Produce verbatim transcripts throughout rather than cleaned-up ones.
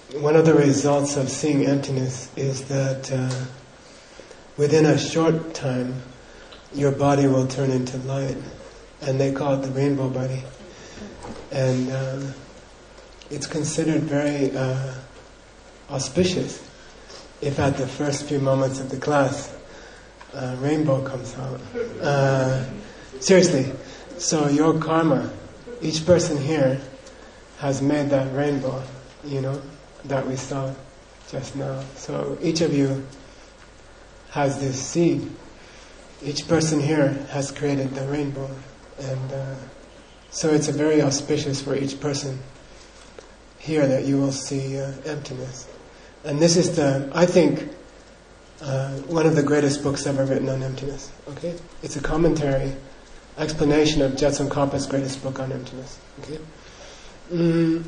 one of the results of seeing emptiness is that uh, within a short time, your body will turn into light, and they call it the rainbow body. And uh, it's considered very uh, auspicious if at the first few moments of the class, uh, rainbow comes out. Uh, seriously, so your karma, each person here has made that rainbow, you know, that we saw just now. So each of you has this seed. Each person here has created the rainbow, and uh, so it's a very auspicious for each person here that you will see uh, emptiness. And this is the, I think, uh, one of the greatest books ever written on emptiness. Okay, it's a commentary, explanation of Jet Tsongkhapa's greatest book on emptiness. Okay. Mm.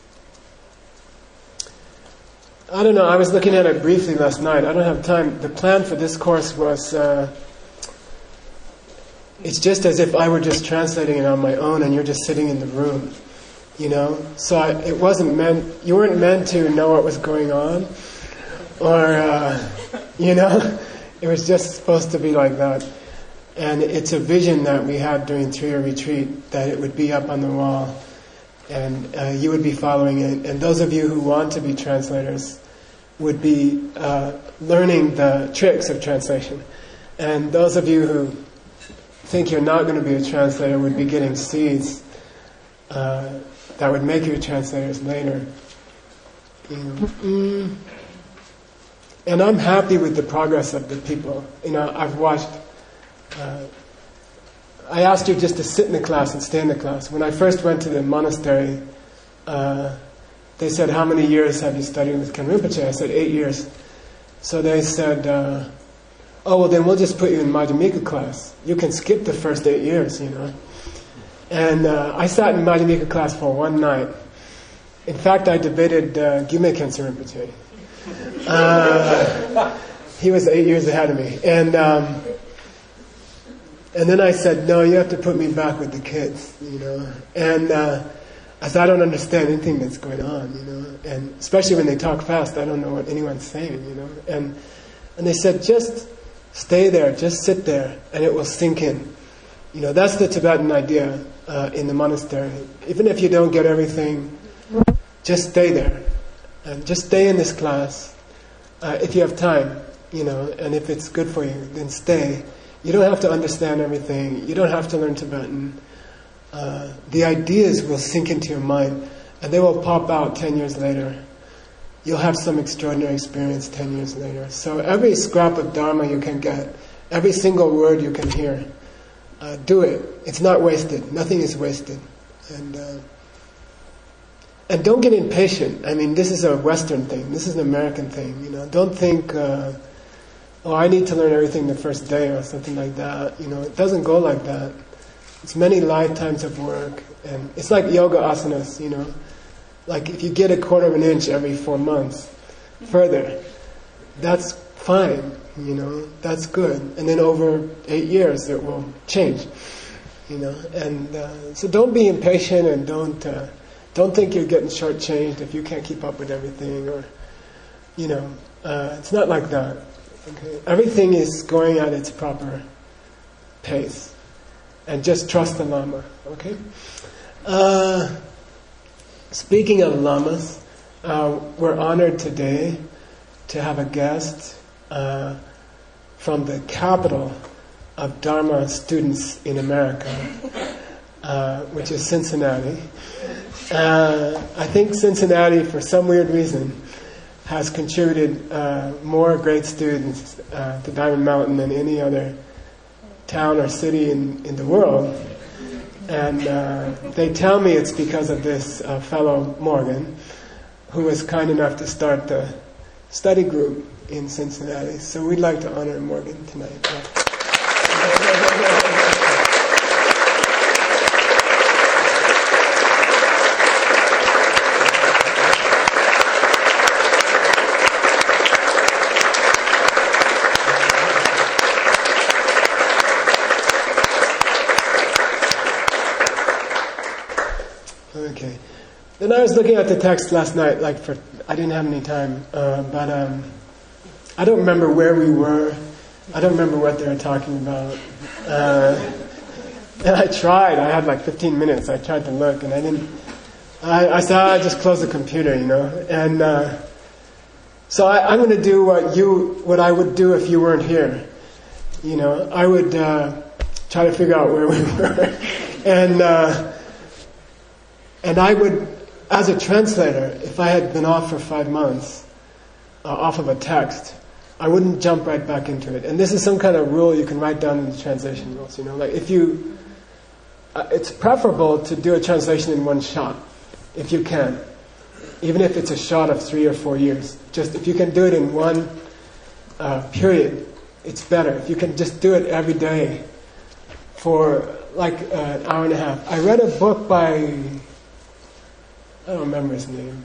I don't know, I was looking at it briefly last night. I don't have time. The plan for this course was, uh, it's just as if I were just translating it on my own and you're just sitting in the room, you know? So I, it wasn't meant, you weren't meant to know what was going on, or, uh, you know? It was just supposed to be like that. And it's a vision that we had during three-year retreat, that it would be up on the wall. And uh, you would be following it. And those of you who want to be translators would be uh, learning the tricks of translation. And those of you who think you're not going to be a translator would be getting seeds uh, that would make you translators later. You know. mm. And I'm happy with the progress of the people. You know, I've watched... Uh, I asked you just to sit in the class and stay in the class. When I first went to the monastery, uh, they said, how many years have you studied with Ken Rinpoche? I said, eight years. So they said, uh, oh, well then we'll just put you in Madhyamika class. You can skip the first eight years, you know. And uh, I sat in Madhyamika class for one night. In fact, I debated uh, Gyume Khyentse Rinpoche. Uh, he was eight years ahead of me. And... Um, And then I said, no, you have to put me back with the kids, you know. And uh, I said, I don't understand anything that's going on, you know. And especially when they talk fast, I don't know what anyone's saying, you know. And and they said, just stay there, just sit there, and it will sink in. You know, that's the Tibetan idea uh, in the monastery. Even if you don't get everything, just stay there. And just stay in this class. Uh, if you have time, you know, and if it's good for you, then stay. You don't have to understand everything. You don't have to learn Tibetan. Uh, the ideas will sink into your mind, and they will pop out ten years later. You'll have some extraordinary experience ten years later. So every scrap of Dharma you can get, every single word you can hear, uh, do it. It's not wasted. Nothing is wasted. And uh, and don't get impatient. I mean, this is a Western thing. This is an American thing. You know, don't think. Uh, Oh, I need to learn everything the first day or something like that. You know, it doesn't go like that. It's many lifetimes of work, and it's like yoga asanas. You know, like if you get a quarter of an inch every four months, further, that's fine. You know, that's good. And then over eight years, it will change. You know, and uh, so don't be impatient, and don't uh, don't think you're getting shortchanged if you can't keep up with everything, or you know, uh, it's not like that. Okay. Everything is going at its proper pace, and just trust the Lama. Okay. Uh, speaking of Lamas, uh, we're honored today to have a guest uh, from the capital of Dharma students in America, uh, which is Cincinnati. Uh, I think Cincinnati, for some weird reason, has contributed uh, more great students uh, to Diamond Mountain than any other town or city in, in the world. And uh, they tell me it's because of this uh, fellow Morgan, who was kind enough to start the study group in Cincinnati. So we'd like to honor Morgan tonight. Then I was looking at the text last night, like for, I didn't have any time, uh, but um, I don't remember where we were. I don't remember what they were talking about. Uh, and I tried, I had like fifteen minutes, I tried to look, and I didn't, I, I said, I just closed the computer, you know, and uh, so I, I'm going to do what you, what I would do if you weren't here. You know, I would uh, try to figure out where we were, and uh, and I would, as a translator, if I had been off for five months, uh, off of a text, I wouldn't jump right back into it. And this is some kind of rule you can write down in the translation rules. You know, like if you, uh, it's preferable to do a translation in one shot, if you can, even if it's a shot of three or four years. Just if you can do it in one uh, period, it's better. If you can just do it every day for like uh, an hour and a half. I read a book by, I don't remember his name.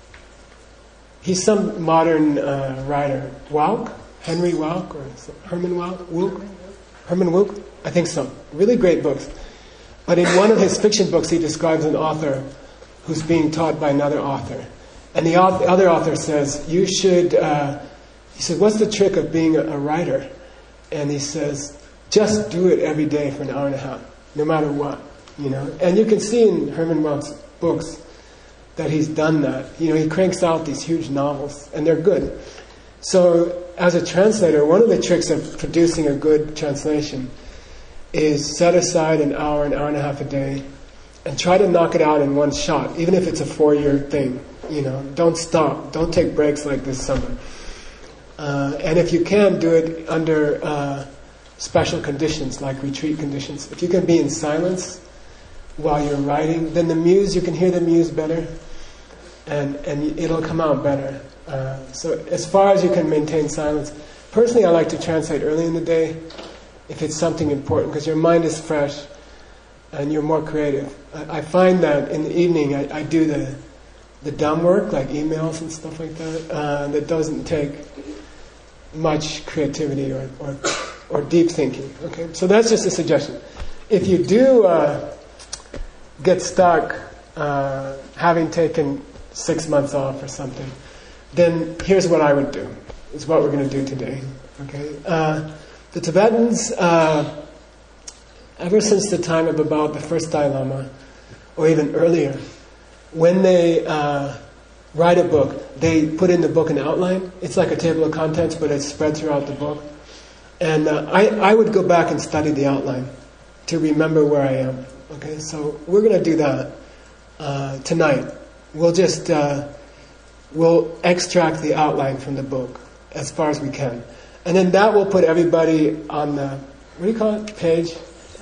He's some modern uh, writer. Wilke? Henry Wilke? Or Herman Wilke? Wilke? Herman Wilke? I think so. Really great books. But in one of his fiction books, he describes an author who's being taught by another author. And the other author says, you should, uh, he said, what's the trick of being a, a writer? And he says, just do it every day for an hour and a half, no matter what. You know. And you can see in Herman Wilke's books that he's done that. You know, he cranks out these huge novels, and they're good. So, as a translator, one of the tricks of producing a good translation is set aside an hour, an hour and a half a day, and try to knock it out in one shot, even if it's a four-year thing. You know, don't stop. Don't take breaks like this summer. Uh, and if you can, do it under uh, special conditions, like retreat conditions. If you can be in silence while you're writing, then the muse, you can hear the muse better, and, and it'll come out better. Uh, so as far as you can maintain silence. Personally, I like to translate early in the day if it's something important, because your mind is fresh and you're more creative. I, I find that in the evening I, I do the the dumb work, like emails and stuff like that, uh, that doesn't take much creativity or, or, or deep thinking. Okay, so that's just a suggestion. If you do uh, get stuck uh, having taken six months off or something, then here's what I would do. It's what we're going to do today. Okay, uh, the Tibetans, uh, ever since the time of about the first Dalai Lama, or even earlier, when they uh, write a book, they put in the book an outline. It's like a table of contents, but it's spread throughout the book. And uh, I, I would go back and study the outline to remember where I am. Okay, so we're going to do that uh, tonight. We'll just uh, we'll extract the outline from the book as far as we can, and then that will put everybody on the, what do you call it, page?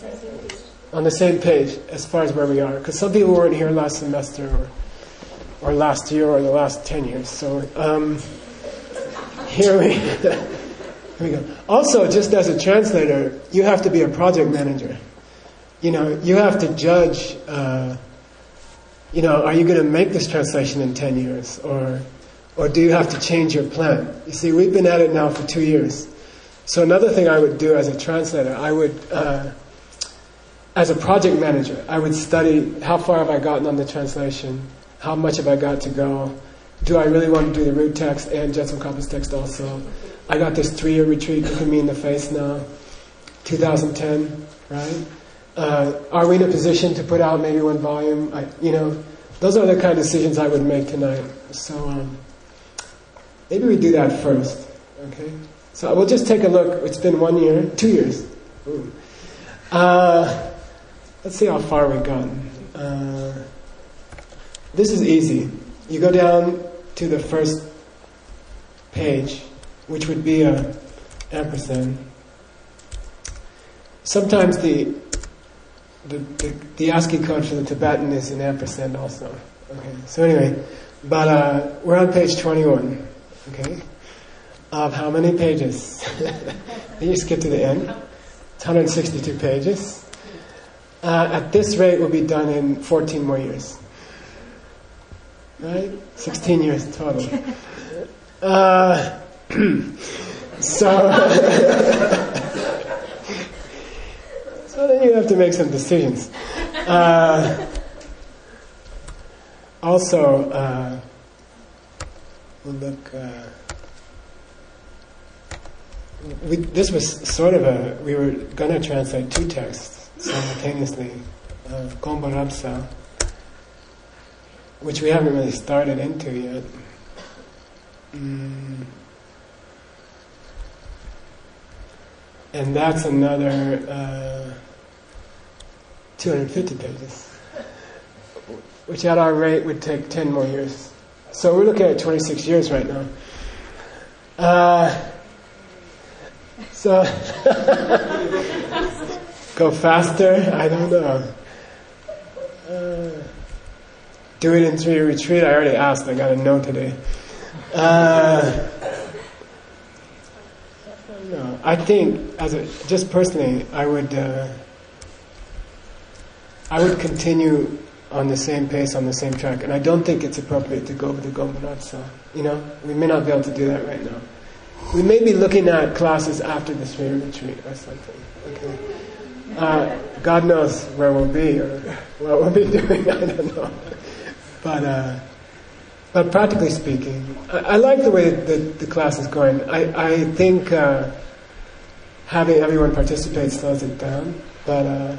On the same page as far as where we are, because some people weren't here last semester or or last year or the last ten years. So um, here we here we go. Also, just as a translator, you have to be a project manager. You know, you have to judge. Uh, you know, are you going to make this translation in ten years, or or do you have to change your plan? You see, we've been at it now for two years. So another thing I would do as a translator, I would. Uh, As a project manager, I would study how far have I gotten on the translation, how much have I got to go, do I really want to do the root text and Jetsun Kapa's text also? I got this three-year retreat looking me in the face now, two thousand ten, right? Uh, are we in a position to put out maybe one volume? I, you know, those are the kind of decisions I would make tonight. So um, maybe we do that first, okay? So we'll just take a look. It's been one year, two years. Ooh. Uh, Let's see how far we've gotten. Uh, this is easy. You go down to the first page, which would be a ampersand. Sometimes the the, the, the ASCII code for the Tibetan is an ampersand also. Okay. So anyway, but uh, we're on page twenty-one. Okay. Of how many pages? You skip to the end. It's one hundred sixty-two pages. Uh, at this rate, we'll be done in fourteen more years. Right? sixteen years total. Uh, so, so then you have to make some decisions. Uh, also, uh, we'll look. Uh, we, this was sort of a. We were going to translate two texts simultaneously, uh, Gompa Rapsa, which we haven't really started into yet. Mm. And that's another uh, two hundred fifty pages, which at our rate would take ten more years. So we're looking at twenty-six years right now. Uh, so, go faster? I don't know. Uh, do it in three retreat? I already asked, I got a no today. Uh, no, I think, as a, just personally, I would uh, I would continue on the same pace, on the same track, and I don't think it's appropriate to go with the Gompa Rapsa. You know, we may not be able to do that right now. We may be looking at classes after the Sri retreat or something. Okay, uh, God knows where we'll be or what we'll be doing. I don't know, but. Uh, But practically speaking, I, I like the way that the class is going. I, I think uh, having everyone participate slows it down, but uh,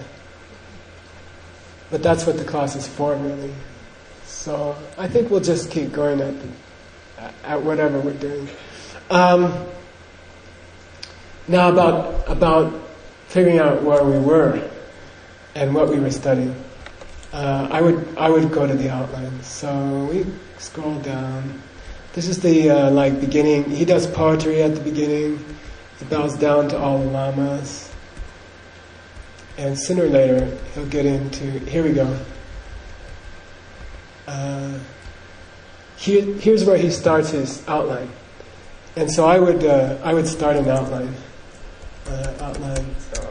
but that's what the class is for, really. So I think we'll just keep going at the, at whatever we're doing. Um, now about about figuring out where we were and what we were studying. Uh, I would I would go to the outline. So we scroll down. This is the uh, like beginning. He does poetry at the beginning. He bows down to all the lamas, and sooner or later he'll get into. Here we go. Uh, here, here's where he starts his outline, and so I would uh, I would start an outline. Uh, outline. So.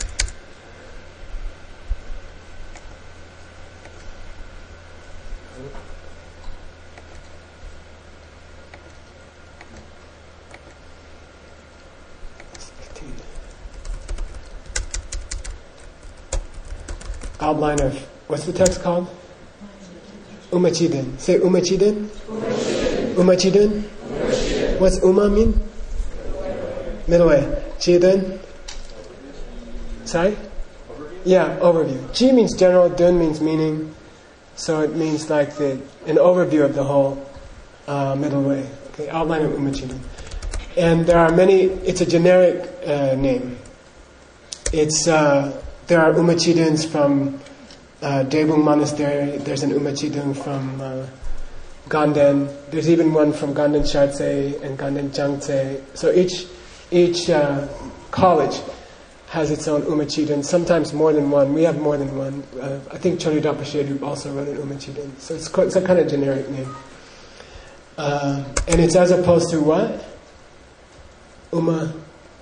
Outline of, what's the text called? Umachiden. Say Umachiden. Umachiden. Umachiden. What's Uma mean? Middle way. Chiden. Sorry? Yeah, overview. Chi means general, Dun means meaning. So it means like the an overview of the whole uh, middle way. Okay, outline of Umachiden. And there are many, it's a generic uh, name. It's uh, There are Umachidens from uh, Daebung Monastery. There's an Umachiden from uh, Ganden. There's even one from Ganden Chartse and Ganden Jangtse. So each each uh, college has its own Umachiden. Sometimes more than one. We have more than one. Uh, I think Chori Dapashedu also wrote an Umachiden. So it's, quite, it's a kind of generic name. Uh, and it's as opposed to what? Uma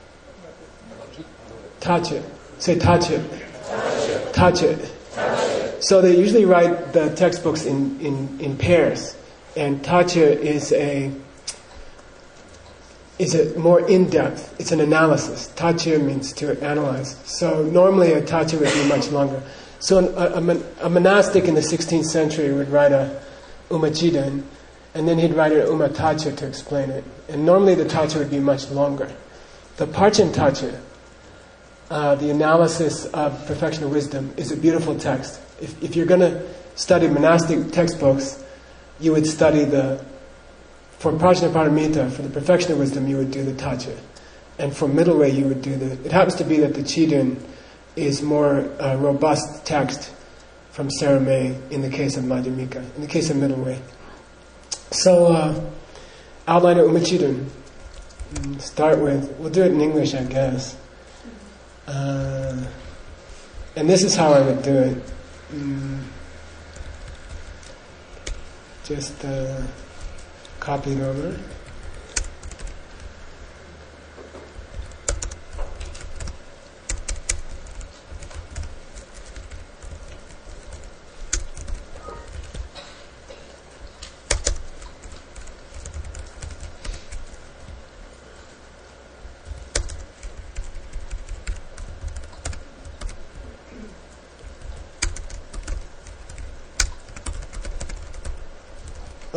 Tache. Say touch it. Touch it. So they usually write the textbooks in, in, in pairs. And touch it is a is a more in-depth. It's an analysis. Touch it means to analyze. So normally a touch would be much longer. So a, a, a monastic in the sixteenth century would write a Umachiden, and then he'd write an Umatacha to explain it. And normally the tacha would be much longer. The Parchen tacha, Uh, the analysis of perfection of wisdom, is a beautiful text. If, if you're going to study monastic textbooks, you would study the, for Prajnaparamita, for the perfection of wisdom, you would do the Tacha. And for middle way, you would do the, it happens to be that the Chiden is more uh, robust text from Sarame in the case of Madhyamika, in the case of middle way. So, uh, outline of Umachiden. Start with, we'll do it in English, I guess. Uh, and this is how I would do it. Mm, just uh, copy it over.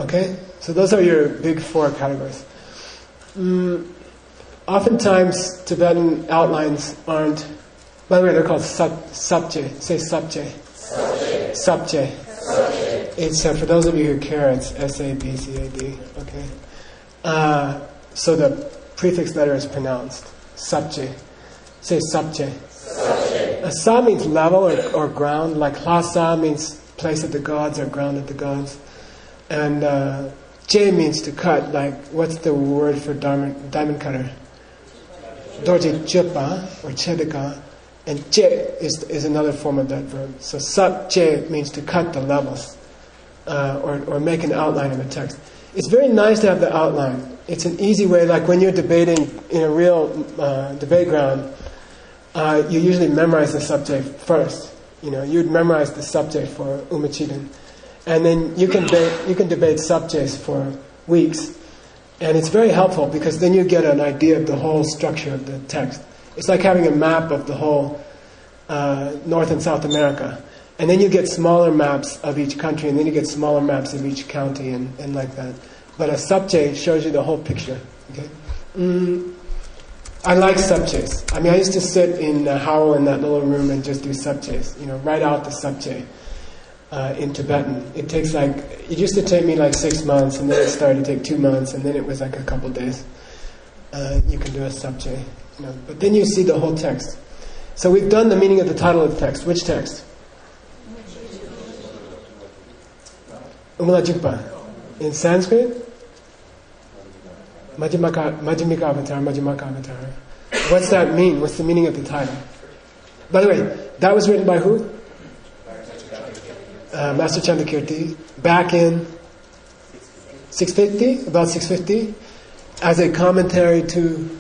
Okay? So those are your big four categories. Mm, oftentimes, Tibetan outlines aren't... By the way, they're called sub, sabje. Say sabje. Sabje. Sabje. Sabje. It's, uh, for those of you who care, it's S A B C A D. Okay? Uh, so the prefix letter is pronounced. Sabje. Say sabje. Sabje. Uh, sa means level or, or ground, like Lhasa means place of the gods or ground of the gods. And uh, je means to cut, like, what's the word for diamond, diamond cutter? Dorje jupa or chedika. And je is, is another form of that verb. So sab je means to cut the levels uh, or, or make an outline of a text. It's very nice to have the outline. It's an easy way, like when you're debating in a real uh, debate ground, uh, you usually memorize the subject first. You know, you'd memorize the subject for Umachiden. And then you can, debate, you can debate subjects for weeks. And it's very helpful because then you get an idea of the whole structure of the text. It's like having a map of the whole uh, North and South America. And then you get smaller maps of each country, and then you get smaller maps of each county, and, and like that. But a subject shows you the whole picture. Okay? Mm, I like subjects. I mean, I used to sit in uh, Howell in that little room and just do subjects. You know, write out the subject uh, in Tibetan. It takes like, it used to take me like six months, and then it started to take two months, and then it was like a couple days. Uh, you can do a subject. You know, but then you see the whole text. So we've done the meaning of the title of the text. Which text? Umalajikpa. In Sanskrit? Majjhimaka, Majjhimika Avatar, Majjhimaka Avatar. What's that mean? What's the meaning of the title? By the way, that was written by who? Uh, Master Chandrakirti. Back in six fifty? About six fifty? As a commentary to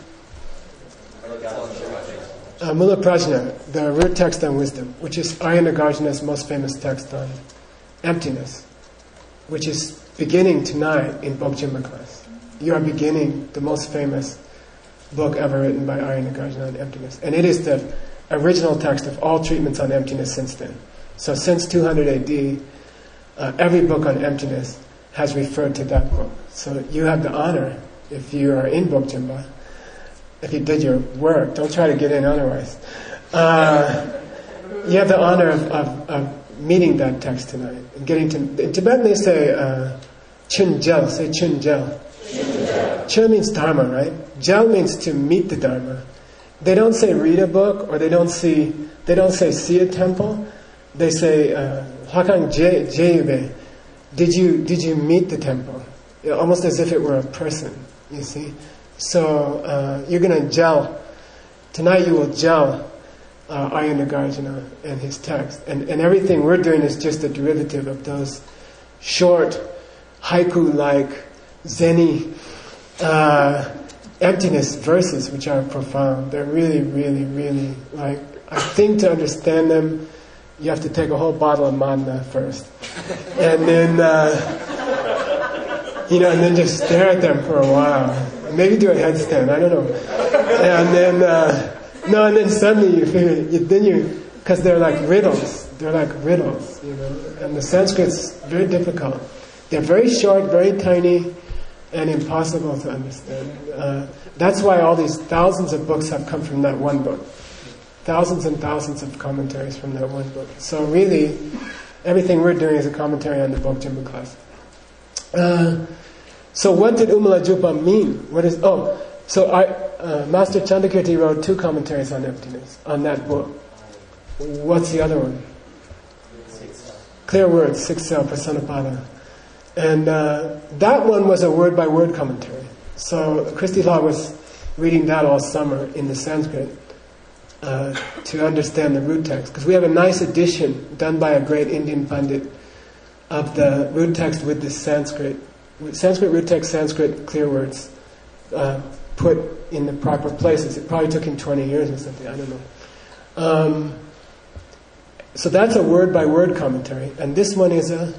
Uh, Mula Prajna, the root text on wisdom, which is Arya Nagarjuna's most famous text on emptiness, which is beginning tonight in Bokjimba class. You are beginning the most famous book ever written by Arya Nagarjuna on emptiness. And it is the original text of all treatments on emptiness since then. So since two hundred A D, uh, every book on emptiness has referred to that book. So you have the honor, if you are in Bokjimba, if you did your work, don't try to get in otherwise. Uh, you have the honor of, of, of meeting that text tonight. And getting to, in Tibetan they say, uh, chun jel, say chun jel. Chun means dharma, right? Jel means to meet the dharma. They don't say read a book, or they don't see, they don't say see a temple. They say, Hakang jeyube, did you, did you meet the temple? You know, almost as if it were a person, you see. So uh, you're going to gel. Tonight you will gel uh, Arya Nagarjuna and his text. And, and everything we're doing is just a derivative of those short, haiku-like, zen-y, uh, emptiness verses, which are profound. They're really, really, really, like, I think to understand them, you have to take a whole bottle of manna first. And then, uh, you know, and then just stare at them for a while. Maybe do a headstand, I don't know. And then, uh, no, and then suddenly you figure, you, then you, because they're like riddles. They're like riddles, you know. And the Sanskrit's very difficult. They're very short, very tiny, and impossible to understand. Uh, that's why all these thousands of books have come from that one book. Thousands and thousands of commentaries from that one book. So really, everything we're doing is a commentary on the Bokjimba class. Uh, So what did Umalajikpa mean? What is oh? So I, uh, Master Chandrakirti wrote two commentaries on emptiness on that book. What's the other one? Clear Words, Sixth Cell, Prasannapada, and uh, that one was a word-by-word commentary. So Christy Law was reading that all summer in the Sanskrit uh, to understand the root text, because we have a nice edition done by a great Indian Pandit of the root text with the Sanskrit. Sanskrit root text, Sanskrit clear words uh, put in the proper places. It probably took him twenty years or something, I don't know. Um, so that's a word-by-word commentary. And this one is a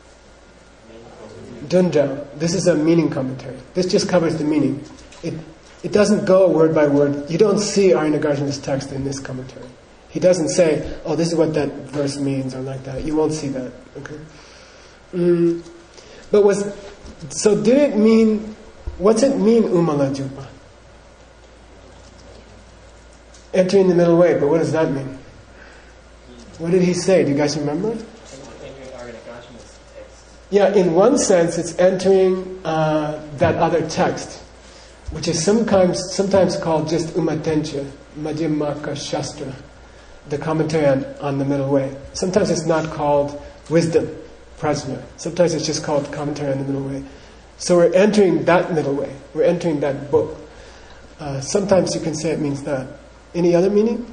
Dunja. This is a meaning commentary. This just covers the meaning. It it doesn't go word-by-word. You don't see Arya Nagarjuna's text in this commentary. He doesn't say, oh, this is what that verse means, or like that. You won't see that. Okay. Mm. But was so did it mean, what's it mean, Umalajupa? Entering the middle way, but what does that mean? What did he say? Do you guys remember? Yeah, in one sense, it's entering uh, that other text, which is sometimes sometimes called just Umatencha, Madhyamaka Shastra, the commentary on, on the middle way. Sometimes it's not called wisdom, prajna. Sometimes it's just called commentary on the middle way. So we're entering that middle way. We're entering that book. Uh, sometimes you can say it means that. Any other meaning?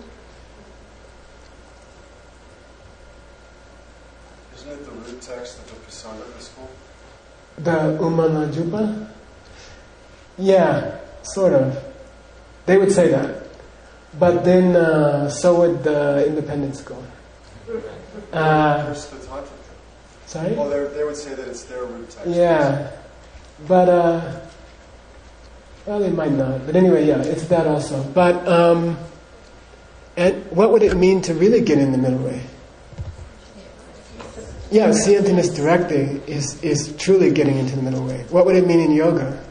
Isn't it the root text of the Prasanga school? The Umalajupa? Yeah, sort of. They would say that. But then, uh, so would the independent school. Uh, sorry? Well, they would say that it's their root text. Yeah. But, uh, well, they might not. But anyway, yeah, it's that also. But, um, and what would it mean to really get in the middle way? Yeah, see emptiness directly is, is truly getting into the middle way. What would it mean in yoga?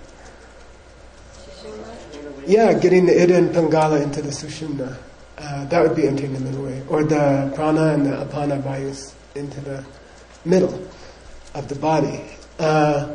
Yeah, getting the Ida and Pingala into the Sushumna. Uh, that would be entering the middle way. Or the prana and the apana vayus into the middle of the body. Uh,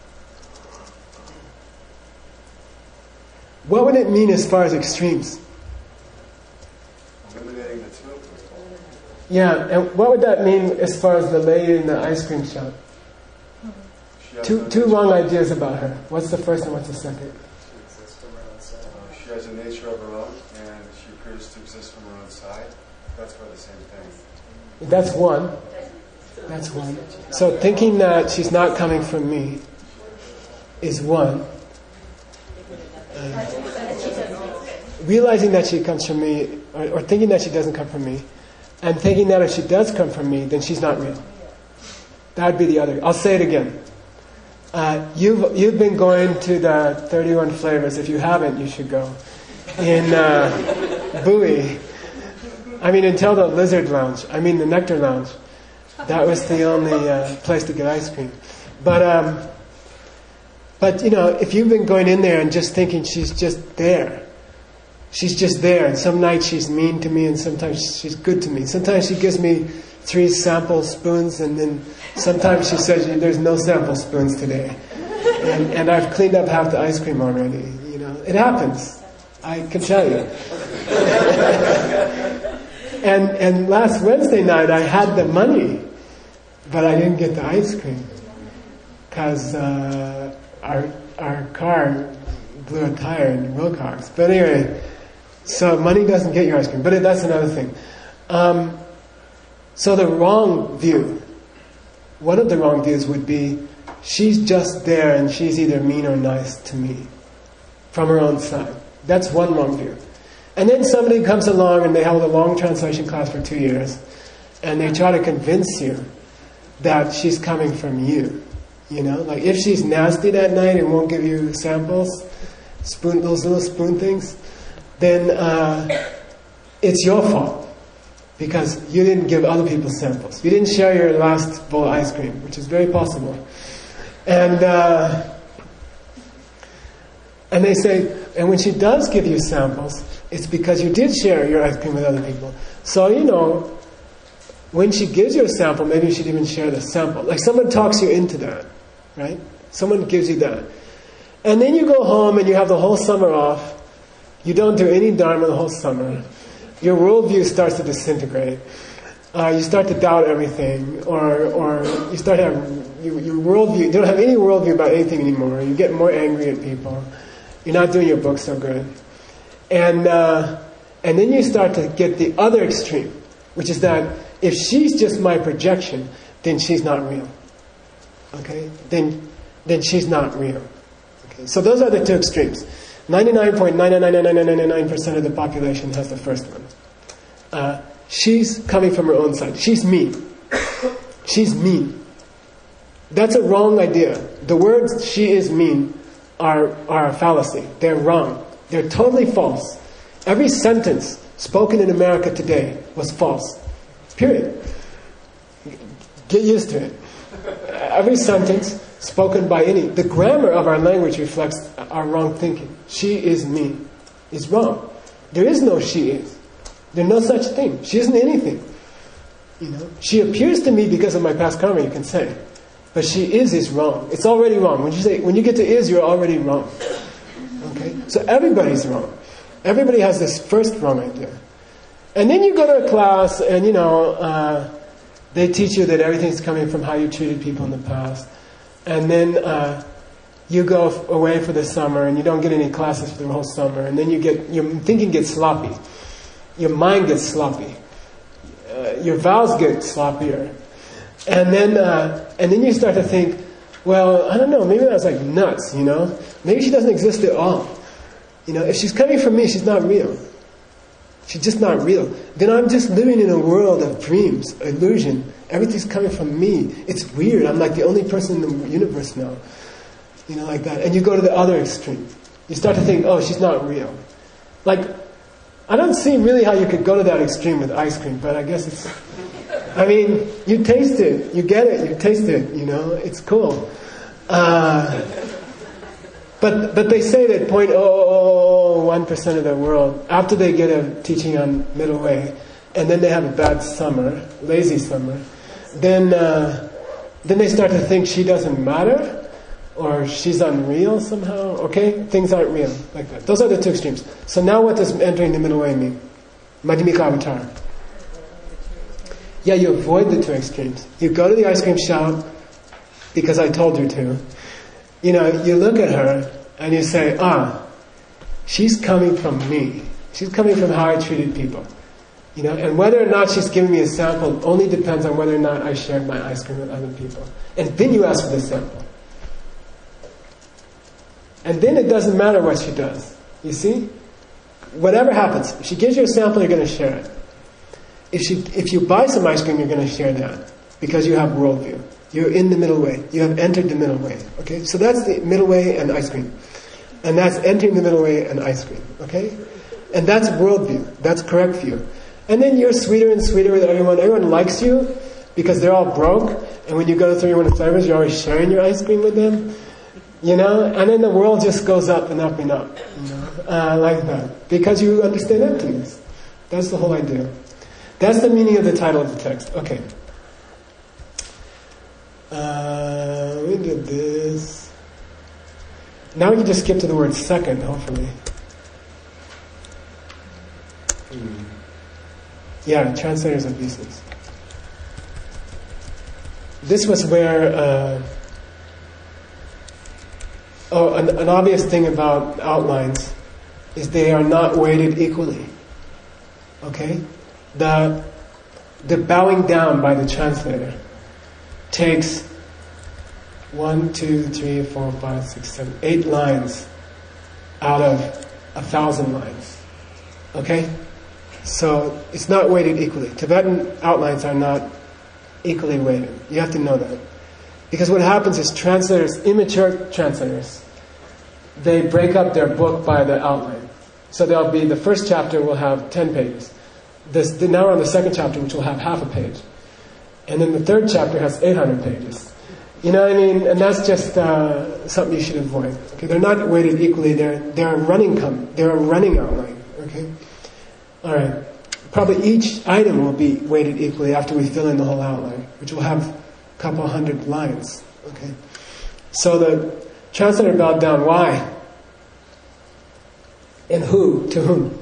what would it mean as far as extremes? Eliminating the two. Yeah, and what would that mean as far as the lady in the ice cream shop? Two, two wrong ideas about her. What's the first and what's the second? She has a nature of her own, and she appears to exist from her own side. That's for the same thing. That's one. That's one. So thinking that she's not coming from me is one. Uh, realizing that she comes from me, or, or thinking that she doesn't come from me, and thinking that if she does come from me, then she's not real. That would be the other. I'll say it again. Uh, you've you've been going to the thirty-one Flavors. If you haven't, you should go. In uh, Bowie. I mean, until the Lizard Lounge. I mean, the Nectar Lounge. That was the only uh, place to get ice cream. But, um, but you know, if you've been going in there and just thinking she's just there. She's just there. And some nights she's mean to me and sometimes she's good to me. Sometimes she gives me three sample spoons and then sometimes she says, there's no sample spoons today. And, and I've cleaned up half the ice cream already. You know, it happens. I can tell you. and and last Wednesday night I had the money, but I didn't get the ice cream because uh, our our car blew a tire in Wilcox. But anyway, so money doesn't get you ice cream. But that's another thing. Um, so the wrong view, one of the wrong views would be she's just there and she's either mean or nice to me from her own side. That's one wrong view. And then somebody comes along and they hold a long translation class for two years and they try to convince you that she's coming from you. You know, like if she's nasty that night and won't give you samples, spoon, those little spoon things, then uh, it's your fault because you didn't give other people samples. You didn't share your last bowl of ice cream, which is very possible. And uh, and they say, and when she does give you samples, it's because you did share your ice cream with other people. So, you know, when she gives you a sample, maybe you should even share the sample. Like someone talks you into that, right? Someone gives you that. And then you go home and you have the whole summer off. You don't do any dharma the whole summer. Your worldview starts to disintegrate. Uh, you start to doubt everything, or or you start to have you, your worldview. You don't have any worldview about anything anymore. You get more angry at people. You're not doing your book so good, and uh, and then you start to get the other extreme, which is that if she's just my projection, then she's not real. Okay, then then she's not real. Okay, so those are the two extremes. ninety-nine point nine nine nine nine nine nine nine percent of the population has the first one. Uh, she's coming from her own side. She's mean. She's mean. That's a wrong idea. The words "she is mean" are are a fallacy. They're wrong. They're totally false. Every sentence spoken in America today was false. Period. Get used to it. Every sentence spoken by any. The grammar of our language reflects our wrong thinking. She is me is wrong. There is no she is. There's no such thing. She isn't anything. You know, she appears to me because of my past karma, you can say. But she is is wrong. It's already wrong. When you say, when you get to is, you're already wrong. Okay? So everybody's wrong. Everybody has this first wrong idea. And then you go to a class and, you know, uh, they teach you that everything's coming from how you treated people in the past. And then uh, you go f- away for the summer and you don't get any classes for the whole summer. And then you get, your thinking gets sloppy. Your mind gets sloppy. Uh, your vows get sloppier. And then, uh, and then you start to think, well, I don't know, maybe that was like nuts, you know? Maybe she doesn't exist at all. You know, if she's coming from me, she's not real. She's just not real. Then I'm just living in a world of dreams, illusion. Everything's coming from me. It's weird. I'm like the only person in the universe now. You know, like that. And you go to the other extreme. You start to think, oh, she's not real. Like, I don't see really how you could go to that extreme with ice cream, but I guess it's... I mean, you taste it. You get it. You taste it, you know. It's cool. Uh, but but they say that zero point zero zero zero one percent of the world, after they get a teaching on middle way, and then they have a bad summer, lazy summer, then uh, then they start to think she doesn't matter, or she's unreal somehow. Okay, things aren't real like that. Those are the two extremes. So now, what does entering the middle way mean? Madhyamika Avatar. Yeah, you avoid the two extremes. You go to the ice cream shop because I told you to. You know, you look at her and you say, ah, she's coming from me. She's coming from how I treated people. You know, and whether or not she's giving me a sample only depends on whether or not I shared my ice cream with other people. And then you ask for the sample. And then it doesn't matter what she does. You see? Whatever happens, if she gives you a sample, you're going to share it. If she, if you buy some ice cream, you're going to share that because you have worldview. You're in the middle way. You have entered the middle way. Okay, so that's the middle way and ice cream, and that's entering the middle way and ice cream. Okay, and that's worldview. That's correct view. And then you're sweeter and sweeter with everyone. Everyone likes you because they're all broke. And when you go to thirty-one flavors, you're always sharing your ice cream with them. You know, and then the world just goes up and up and up. You know, uh, like that because you understand emptiness. That's the whole idea. That's the meaning of the title of the text. Okay. Uh, we did this. Now we can just skip to the word second, hopefully. Hmm. Yeah, translators of visas. This was where... Uh, oh, an, an obvious thing about outlines is they are not weighted equally. Okay? The, the bowing down by the translator takes one, two, three, four, five, six, seven, eight lines out of a thousand lines. Okay? So it's not weighted equally. Tibetan outlines are not equally weighted. You have to know that. Because what happens is translators, immature translators, they break up their book by the outline. So there'll be, the first chapter will have ten pages. This, now we're on the second chapter, which will have half a page. And then the third chapter has eight hundred pages. You know what I mean? And that's just uh, something you should avoid. Okay, they're not weighted equally. They're they're a running com- They're a running outline. Okay. All right. Probably each item will be weighted equally after we fill in the whole outline, which will have a couple hundred lines. Okay. So the translator bowed down. Why? And who? To whom?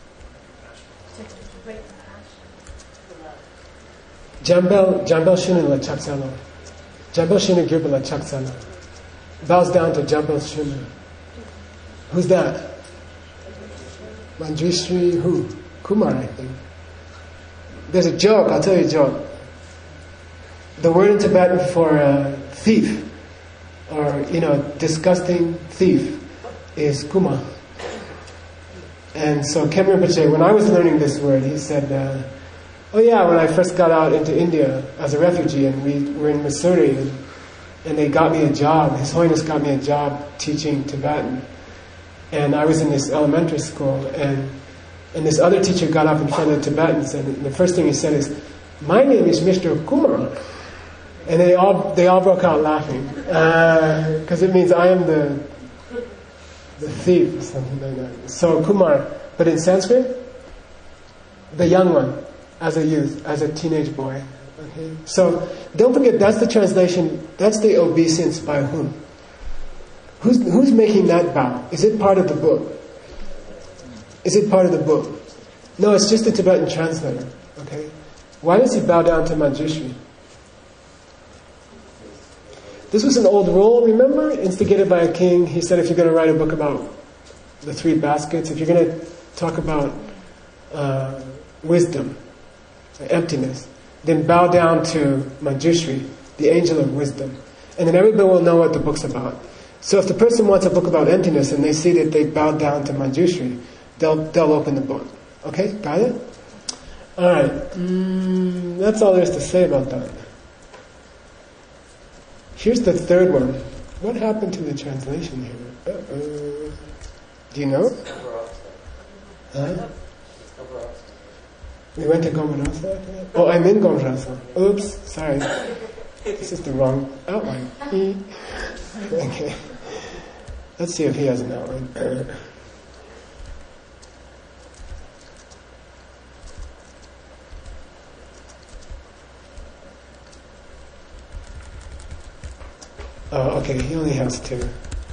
Jambel, Jambel Shunin la Chaksana. Jambel Shunin Gripa la Chaksana. Bows down to Jambel Shunin. Who's that? Manjushri who? Kumar, I think. There's a joke, I'll tell you a joke. The word in Tibetan for uh, thief, or, you know, disgusting thief, is kuma. And so Khem Rinpoche, when I was learning this word, he said, uh, oh yeah, when I first got out into India as a refugee, and we were in Missouri, and, and they got me a job, His Holiness got me a job teaching Tibetan. And I was in this elementary school, and and this other teacher got up in front of the Tibetans, and the first thing he said is, my name is Mister Kumar. And they all they all broke out laughing because uh, it means I am the the thief or something like that. So Kumar, but in Sanskrit, the young one, as a youth, as a teenage boy. Okay. So don't forget that's the translation. That's the obeisance by whom? Who's who's making that bow? Is it part of the book? Is it part of the book? No, it's just the Tibetan translator. Okay. Why does he bow down to Manjushri? This was an old rule, remember? Instigated by a king. He said if you're going to write a book about the three baskets, if you're going to talk about uh, wisdom, emptiness, then bow down to Manjushri, the angel of wisdom. And then everybody will know what the book's about. So if the person wants a book about emptiness and they see that they bowed down to Manjushri, they'll, they'll open the book. Okay, got it? Alright, mm, that's all there is to say about that. Here's the third one. What happened to the translation here? Uh-oh. Do you know? Huh? We went to Gomarasa? Oh, I'm in Gomarasa. Oops, sorry. This is the wrong outline. Okay. Let's see if he has an outline. Uh, Oh, okay, he only has two.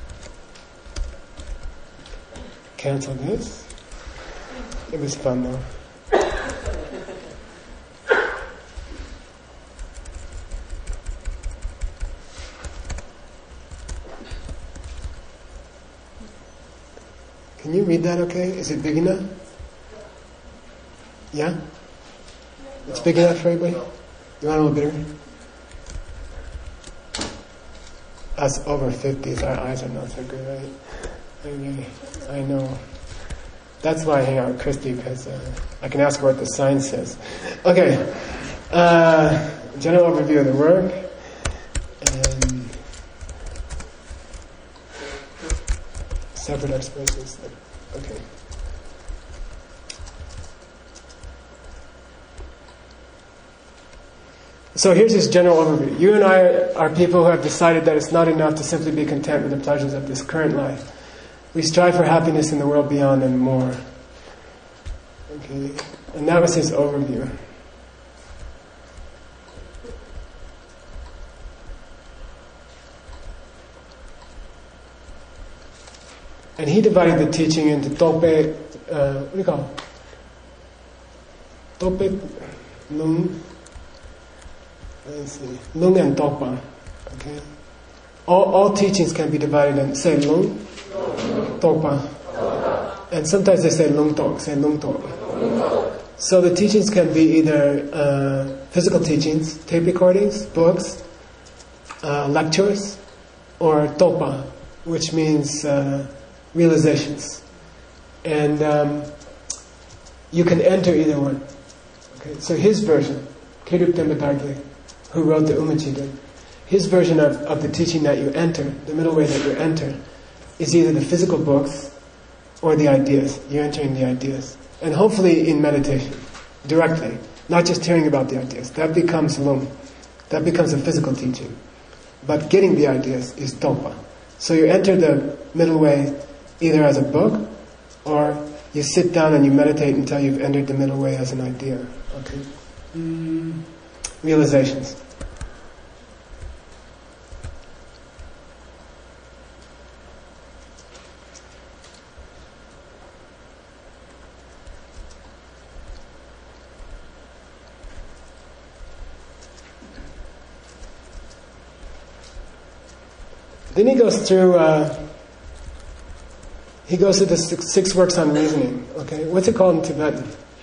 Cancel this. It was fun though. Can you read that okay? Is it big enough? Yeah? It's big enough for everybody? You want a little bigger? Us over fifties, our eyes are not so good, right? I mean, I know. That's why I hang out with Christy, because uh, I can ask her what the sign says. Okay. Uh, general overview of the work. And separate expressions. Okay. So here's this general overview. You and I are people who have decided that it's not enough to simply be content with the pleasures of this current life. We strive for happiness in the world beyond and more. Okay, and that was his overview. And he divided the teaching into tope, uh, what do you call it? Tope, lung, let's see, lung and tokpa. Okay, all all teachings can be divided in say lung, tokpa, and sometimes they say lung tok, say lung tok. So the teachings can be either uh, physical teachings, tape recordings, books, uh, lectures, or topa, which means uh, realizations. And um, you can enter either one. Okay, so his version, Kerup Tembadarge, who wrote the Umachida, his version of, of the teaching that you enter, the middle way that you enter, is either the physical books or the ideas. You're entering the ideas. And hopefully in meditation, directly, not just hearing about the ideas. That becomes lung. That becomes a physical teaching. But getting the ideas is topa. So you enter the middle way either as a book, or you sit down and you meditate until you've entered the middle way as an idea. Okay. Mm. Realizations. Then he goes through, uh, he goes through the six, six works on reasoning. Okay, what's it called in Tibetan?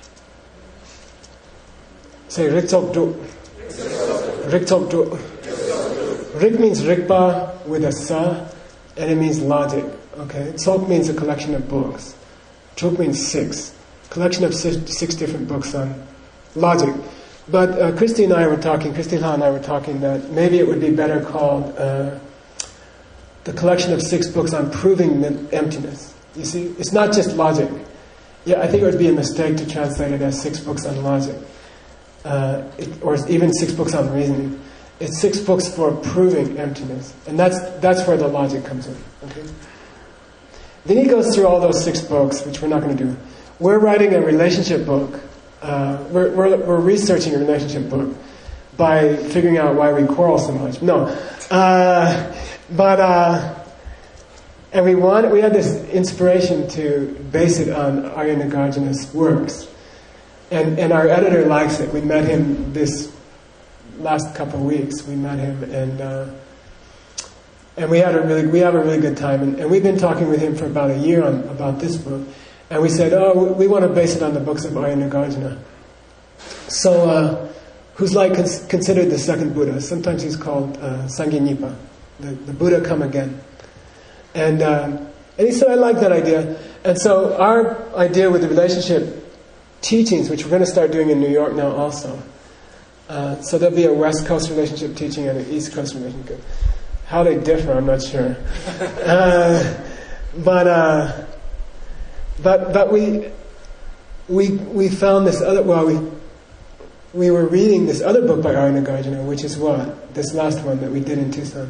Say Riktok Du. Riktok Du. Rik means Rikpa with a sa, and it means logic. Okay, Tsok means a collection of books. Chuk means six. Collection of six, six different books on logic. But uh, Christy and I were talking, Christy La and I were talking that maybe it would be better called uh, the collection of six books on proving emptiness. You see, it's not just logic. Yeah, I think it would be a mistake to translate it as six books on logic, uh, it, or even six books on reasoning. It's six books for proving emptiness. And that's that's where the logic comes in. Okay? Then he goes through all those six books, which we're not going to do. We're writing a relationship book. Uh, we're, we're, we're researching a relationship book by figuring out why we quarrel so much. No. Uh, but, uh, and we want, we had this inspiration to base it on Arya Nagarjuna's works. And, and our editor likes it. We met him this last couple of weeks. We met him and, uh, and we had a really, we have a really good time. And, and we've been talking with him for about a year on, about this book. And we said, oh, we want to base it on the books of Arya Nagarjuna. So, uh, who's like cons- considered the second Buddha. Sometimes he's called uh, Sanginipa, the, the Buddha come again. And, uh, and he said, I like that idea. And so our idea with the relationship teachings, which we're going to start doing in New York now also. Uh, so there'll be a West Coast relationship teaching and an East Coast relationship. How they differ, I'm not sure. uh, but... Uh, But but we we we found this other well we we were reading this other book by Arya Nagarjuna, which is what? This last one that we did in Tucson.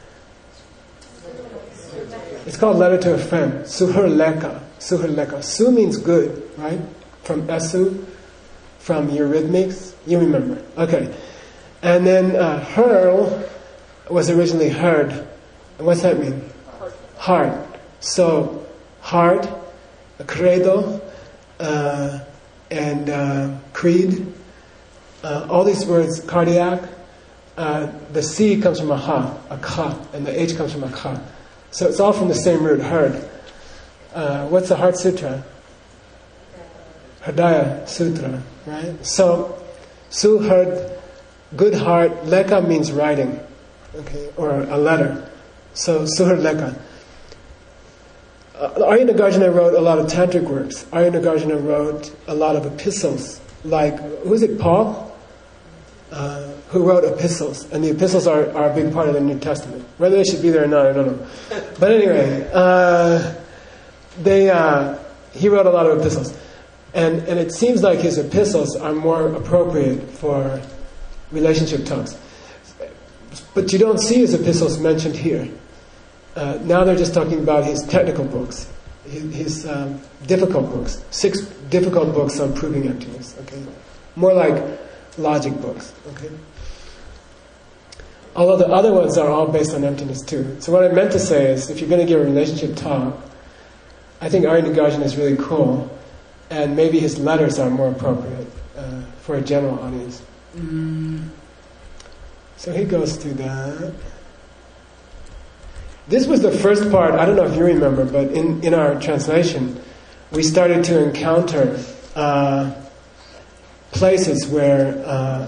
It's called Letter to a Friend. Suhur Leka. Suhur Leka. Su means good, right? From Esu, from Eurythmics. You remember. Okay. And then uh, Hurl was originally heard. And what's that mean? Heart. So heart, credo, uh, and uh, creed, uh, all these words, cardiac, uh, the C comes from a ha, a ka, and the H comes from a ka. So it's all from the same root, heard. Uh, what's the Heart Sutra? Hridaya Sutra, right? So, Su heard, good heart, leka means writing, okay, or a letter. So, Suhur Leka. Uh, Arya Nagarjuna wrote a lot of tantric works. Arya Nagarjuna wrote a lot of epistles. Like, who's it, Paul? Uh, who wrote epistles. And the epistles are, are a big part of the New Testament. Whether they should be there or not, I don't know. But anyway, uh, they, uh, he wrote a lot of epistles. And, and it seems like his epistles are more appropriate for relationship talks. But you don't see his epistles mentioned here. Uh, now they're just talking about his technical books, his, his um, difficult books, six difficult books on proving emptiness. Okay, more like logic books. Okay, although the other ones are all based on emptiness too. So what I meant to say is, if you're going to give a relationship talk, I think Arya Nagarjuna is really cool, and maybe his letters are more appropriate uh, for a general audience. Mm. So he goes through that. This was the first part, I don't know if you remember, but in, in our translation, we started to encounter uh, places where uh,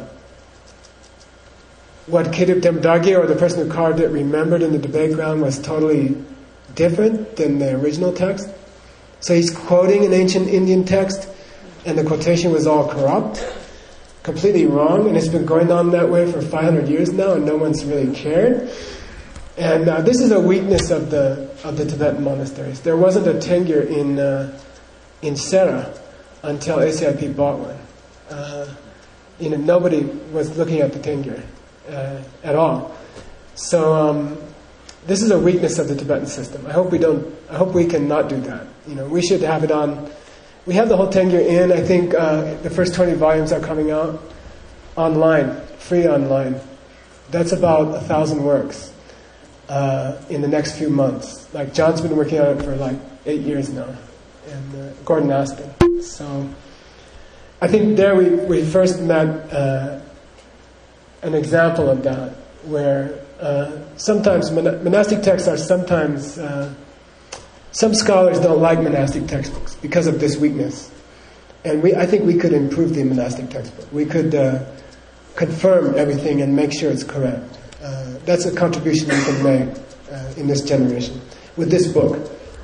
what Kedub Damodar, or the person who carved it, remembered in the debate ground was totally different than the original text. So he's quoting an ancient Indian text, and the quotation was all corrupt, completely wrong, and it's been going on that way for five hundred years now, and no one's really cared. And uh, this is a weakness of the of the Tibetan monasteries. There wasn't a tengyur in uh, in Sera until A C I P bought one. Uh, you know, nobody was looking at the tengyur uh, at all. So um, this is a weakness of the Tibetan system. I hope we don't. I hope we can not do that. You know, we should have it on. We have the whole tengyur in. I think uh, the first twenty volumes are coming out online, free online. That's about a thousand works. Uh, in the next few months. Like, John's been working on it for like eight years now, and uh, Gordon Aston. So I think there we, we first met uh, an example of that, where uh, sometimes mon- monastic texts are sometimes, uh, some scholars don't like monastic textbooks because of this weakness. And we I think we could improve the monastic textbook. We could uh, confirm everything and make sure it's correct. Uh, that's a contribution we can make uh, in this generation with this book.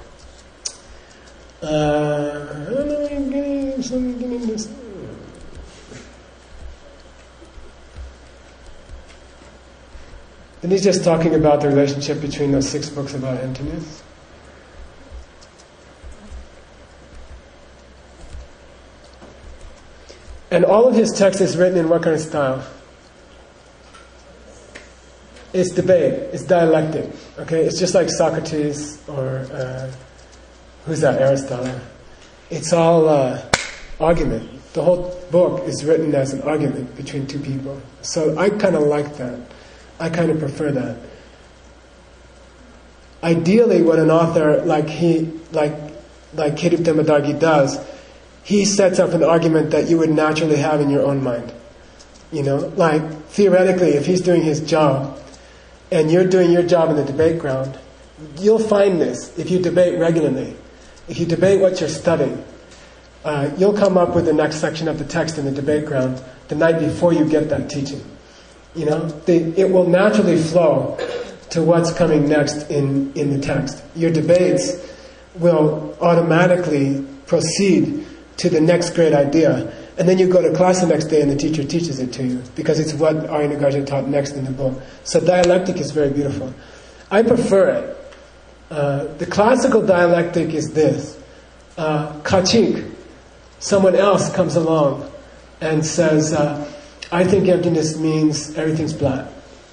Uh, I don't know, I'm getting, I'm getting this. And he's just talking about the relationship between those six books about emptiness. And all of his text is written in what kind of style? it's debate, it's dialectic. Okay, it's just like Socrates or uh, who's that? Aristotle. It's all uh, argument. The whole book is written as an argument between two people. So I kind of like that. I kind of prefer that. Ideally, when an author like he, like like Kirip Demadagi does, he sets up an argument that you would naturally have in your own mind. You know, like theoretically, if he's doing his job and you're doing your job in the debate ground, you'll find this if you debate regularly. If you debate what you're studying, uh, you'll come up with the next section of the text in the debate ground the night before you get that teaching. You know, the, it will naturally flow to what's coming next in, in the text. Your debates will automatically proceed to the next great idea. And then you go to class the next day and the teacher teaches it to you because it's what Arya Nagarjuna taught next in the book. So dialectic is very beautiful. I prefer it. Uh, the classical dialectic is this. Uh, Kachik, someone else comes along and says, uh, I think emptiness means everything's black.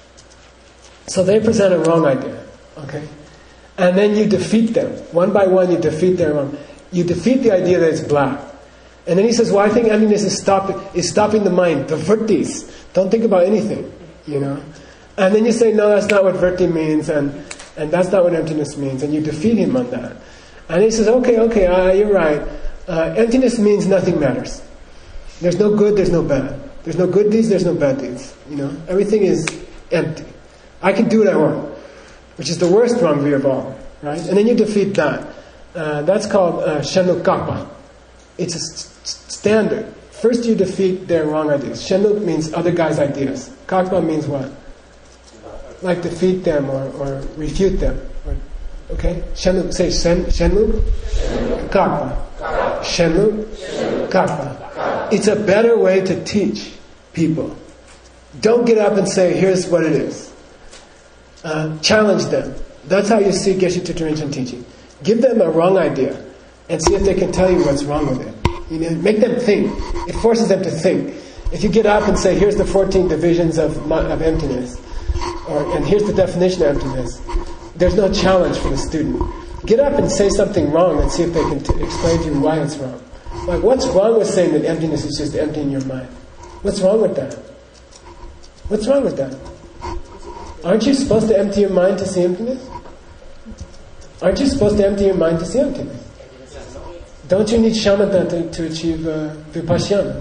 So they present a wrong idea, okay? And then you defeat them. One by one you defeat their wrong. You defeat the idea that it's black. And then he says, well, I think emptiness is stopping, is stopping the mind, the vrittis. Don't think about anything, you know? And then you say, no, that's not what vritti means, and, and that's not what emptiness means, and you defeat him on that. And he says, okay, okay, uh, you're right. Uh, emptiness means nothing matters. There's no good, there's no bad. There's no good deeds, there's no bad deeds. You know, everything is empty. I can do what I want, which is the worst wrong view of all, right? And then you defeat that. Uh, that's called uh, Shenluk Kakpa. It's a st- standard. First you defeat their wrong ideas. Shenluk means other guys' ideas. Kakpa means what? Like defeat them or, or refute them. Or, okay? Shenluk, say Shen, Shenluk? Kakpa. Shenluk? Kakpa. It's a better way to teach people. Don't get up and say, here's what it is. Uh, challenge them. That's how you see Geshe Tutta Rinchen teaching. Give them a wrong idea and see if they can tell you what's wrong with it. You know, make them think. It forces them to think. If you get up and say, here's the fourteen divisions of, of emptiness, or, and here's the definition of emptiness, there's no challenge for the student. Get up and say something wrong and see if they can t- explain to you why it's wrong. Like, what's wrong with saying that emptiness is just emptying your mind? What's wrong with that? What's wrong with that? Aren't you supposed to empty your mind to see emptiness? Aren't you supposed to empty your mind to see emptiness? Don't you need shamatha to, to achieve uh, vipassana?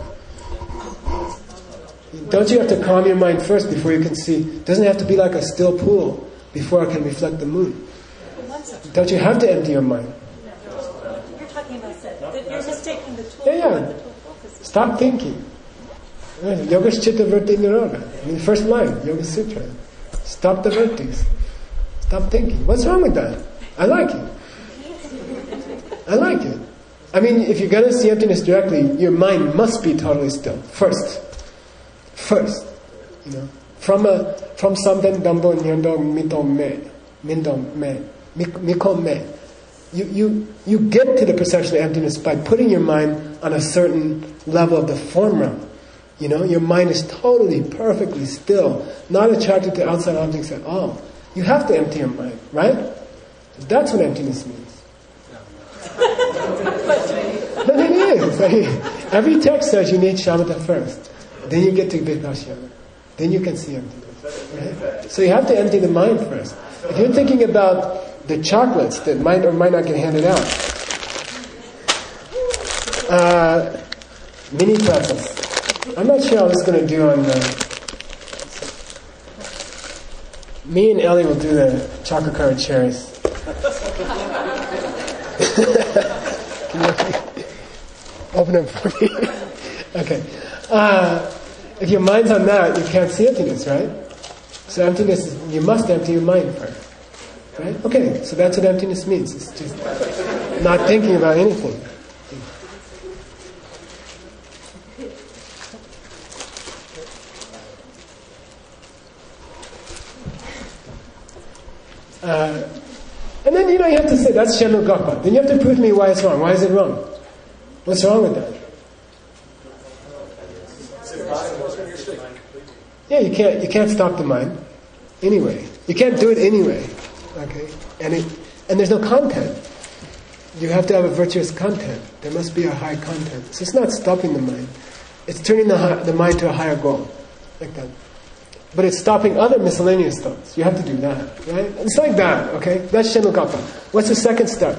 Don't you have to calm your mind first before you can see? It doesn't have to be like a still pool before it can reflect the moon. Don't you have to empty your mind? You're talking about that. You're mistaking the tool. Yeah, yeah. Stop thinking. Yoga's Chitta Vritti Nirodha. I mean, first line, Yoga Sutra. Stop the vrittis. Stop thinking. What's wrong with that? I like it. I like it. I mean, if you're going to see emptiness directly, your mind must be totally still. First. First. You know. From a from something dambo nyando mito me. Mindo me. Miko me. You, you, you get to the perception of emptiness by putting your mind on a certain level of the form realm. You know, your mind is totally, perfectly still, not attracted to outside objects at all. You have to empty your mind, right? That's what emptiness means. But it is. I mean, every text says you need shamatha first. Then you get to vipassana. Then you can see emptiness. Right? So you have to empty the mind first. If you're thinking about the chocolates that might or might not get handed out, uh, mini pretzels. I'm not sure how this is going to do on the... Me and Ellie will do the chocolate covered cherries. Can you open them for me? Okay. Uh, if your mind's on that, you can't see emptiness, right? So emptiness is, you must empty your mind first. Right? Okay, so that's what emptiness means. It's just not thinking about anything. Uh, and then, you know, you have to say, that's Shenluk Kakpa. Then you have to prove to me why it's wrong. Why is it wrong? What's wrong with that? Yeah, you can't you can't stop the mind. anyway. You can't do it anyway. Okay? And it and there's no content. You have to have a virtuous content. There must be a high content. So it's not stopping the mind. It's turning the, high, the mind to a higher goal. Like that. But it's stopping other miscellaneous thoughts. You have to do that. Right? It's like that. Okay? That's Shenukapa. What's the second step?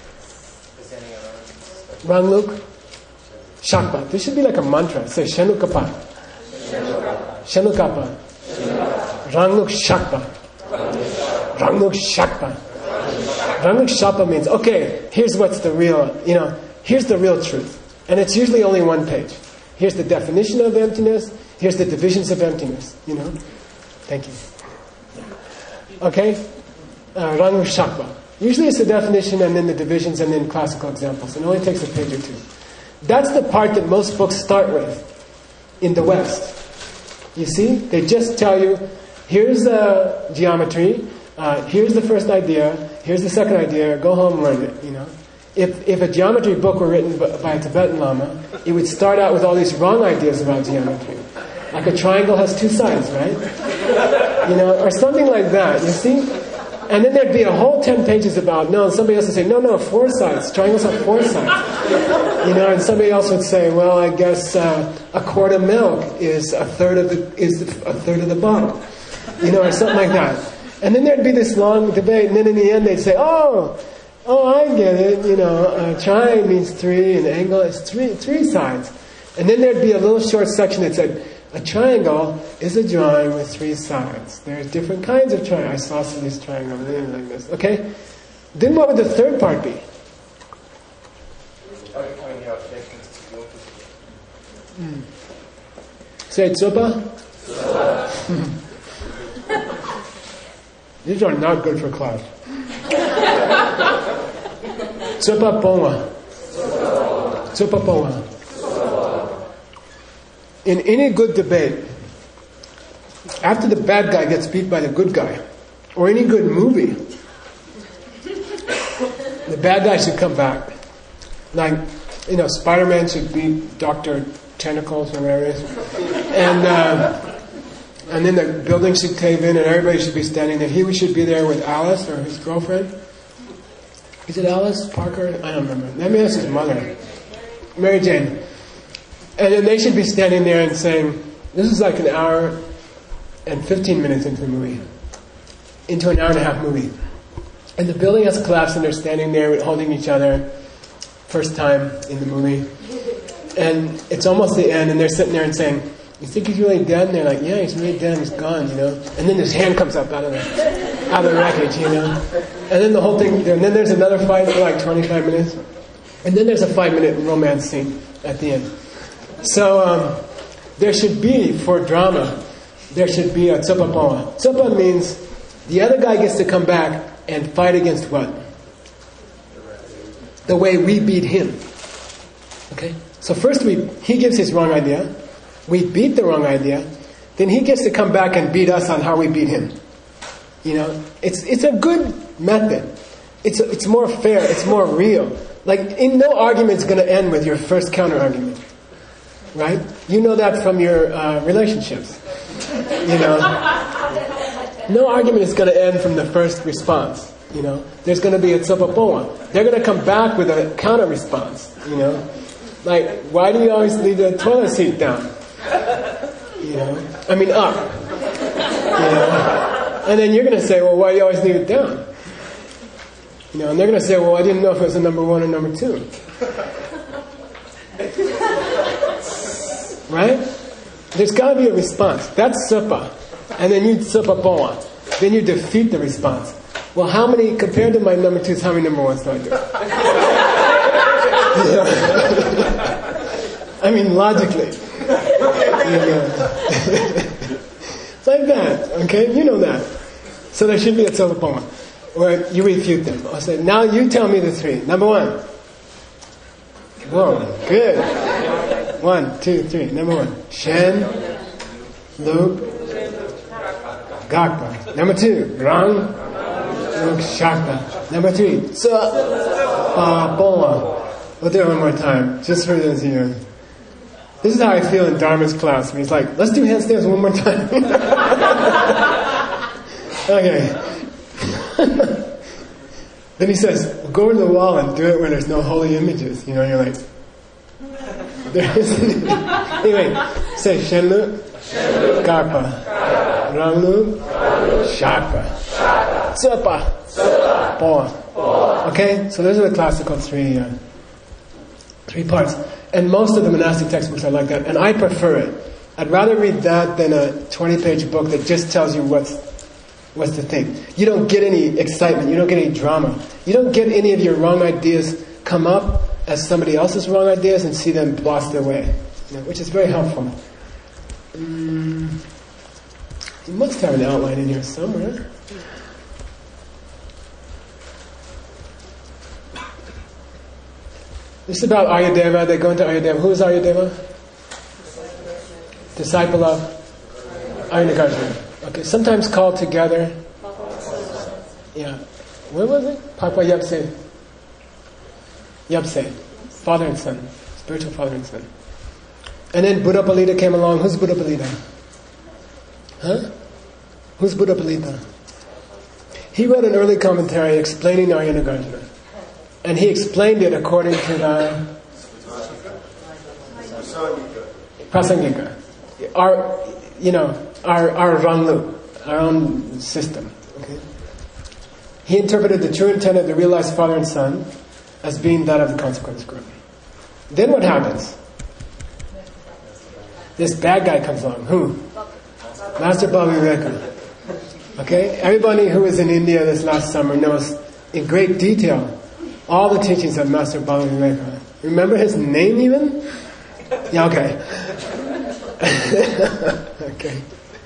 Rangluk Shakpa. This should be like a mantra. Say Shenukapa. Shenukapa. Rangluk Shakpa. Rangluk Shakpa. Rangluk Shakpa means, okay, here's what's the real, you know, here's the real truth. And it's usually only one page. Here's the definition of emptiness. Here's the divisions of emptiness. You know? Thank you. Okay? Uh, Rangluk Shakpa. Usually it's the definition and then the divisions and then classical examples. It only takes a page or two. That's the part that most books start with in the West. You see? They just tell you, here's the geometry, uh, here's the first idea, here's the second idea, go home, learn it, you know. If if a geometry book were written by a Tibetan Lama, it would start out with all these wrong ideas about geometry. Like a triangle has two sides, right? You know, or something like that, you see? And then there'd be a whole ten pages about, no, and somebody else would say, no, no, four sides. Triangles have four sides. You know, and somebody else would say, well, I guess uh, a quart of milk is a third of the is a third of the bottle. You know, or something like that. And then there'd be this long debate, and then in the end they'd say, oh, oh, I get it. You know, a triangle means three, and an angle is three three sides. And then there'd be a little short section that said, a triangle is a drawing with three sides. There's different kinds of triangles. Isosceles triangle, like this. Okay? Then what would the third part be? Mm. Say Tsupa? These are not good for class. Tsupa Ponga. Tsupa Ponga. In any good debate, after the bad guy gets beat by the good guy, or any good movie, the bad guy should come back. Like, you know, Spider-Man should beat Doctor Tentacles or whatever it is. And, uh, and then the building should cave in and everybody should be standing there. He should be there with Alice or his girlfriend. Is it Alice Parker? I don't remember. Maybe that's his mother. Mary Jane. And then they should be standing there and saying, this is like an hour and fifteen minutes into the movie. Into an hour and a half movie. And the building has collapsed and they're standing there holding each other. First time in the movie. And it's almost the end and they're sitting there and saying, you think he's really dead? And they're like, yeah, he's really dead, he's gone, you know. And then his hand comes up out of the, out of the wreckage, you know. And then the whole thing, and then there's another fight for like twenty-five minutes. And then there's a five minute romance scene at the end. So um, there should be, for drama, there should be a Tsupa Ponga. Tsupa means the other guy gets to come back and fight against what? The way we beat him. Okay? So first we he gives his wrong idea. We beat the wrong idea. Then he gets to come back and beat us on how we beat him. You know? It's it's a good method. It's a, it's more fair. It's more real. Like, in no argument's going to end with your first counter-argument. Right? You know that from your uh, relationships. You know? No argument is going to end from the first response. You know? There's going to be a Tsupa Ponga. They're going to come back with a counter-response. You know? Like, why do you always leave the toilet seat down? You know? I mean, up. You know? And then you're going to say, well, why do you always leave it down? You know, and they're going to say, well, I didn't know if it was a number one or number two. Right? There's got to be a response. That's Tsupa. And then you Tsupa Ponga. Then you defeat the response. Well, how many, compared to my number twos, how many number ones do I do? You know? I mean, logically. You know? It's like that, okay? You know that. So there should be a Tsupa Ponga. Where you refute them. I'll say, now you tell me the three. Number one. Whoa, good. One, two, three. Number one. Shen, Luke, Gakpa. Number two. Rang, Luke, Shakpa. Number three. Tsupa Ponga. We'll do it one more time. Just for those here. This is how I feel in Dharma's class. He's like, let's do handstands one more time. Okay. Then he says, well, go to the wall and do it where there's no holy images. You know, you're like, there isn't. Anyway, say Shenlu, Karpa, Ranglu, Shakpa, Tsupa, Po. Okay, so those are the classical three uh, three parts. And most of the monastic textbooks are like that, and I prefer it. I'd rather read that than a twenty-page book that just tells you what's what's the thing. You don't get any excitement. You don't get any drama. You don't get any of your wrong ideas come up as somebody else's wrong ideas and see them blast away, you know, which is very helpful. Mm, you must have an outline in here somewhere. This is about Aryadeva. They go into Aryadeva. Who is Aryadeva? Disciple of Ayurnagarjuna. Okay, sometimes called together. Yeah. Where was it? Papa Yapse. Yapse. Father and son. Spiritual father and son. And then Buddha Palita came along. Who's Buddha Palita? Huh? Who's Buddha Palita? He wrote an early commentary explaining Ayurnagarjuna. And he explained it according to the Prasangika. Our, you know, our our Ranglu, our own system. Okay. He interpreted the true intent of the realized father and son as being that of the consequence group. Then what happens? This bad guy comes along. Who? Master Bhava Viveka. Okay? Everybody who was in India this last summer knows in great detail all the teachings of Master Bhava Viveka. Remember his name even? Yeah, okay. okay.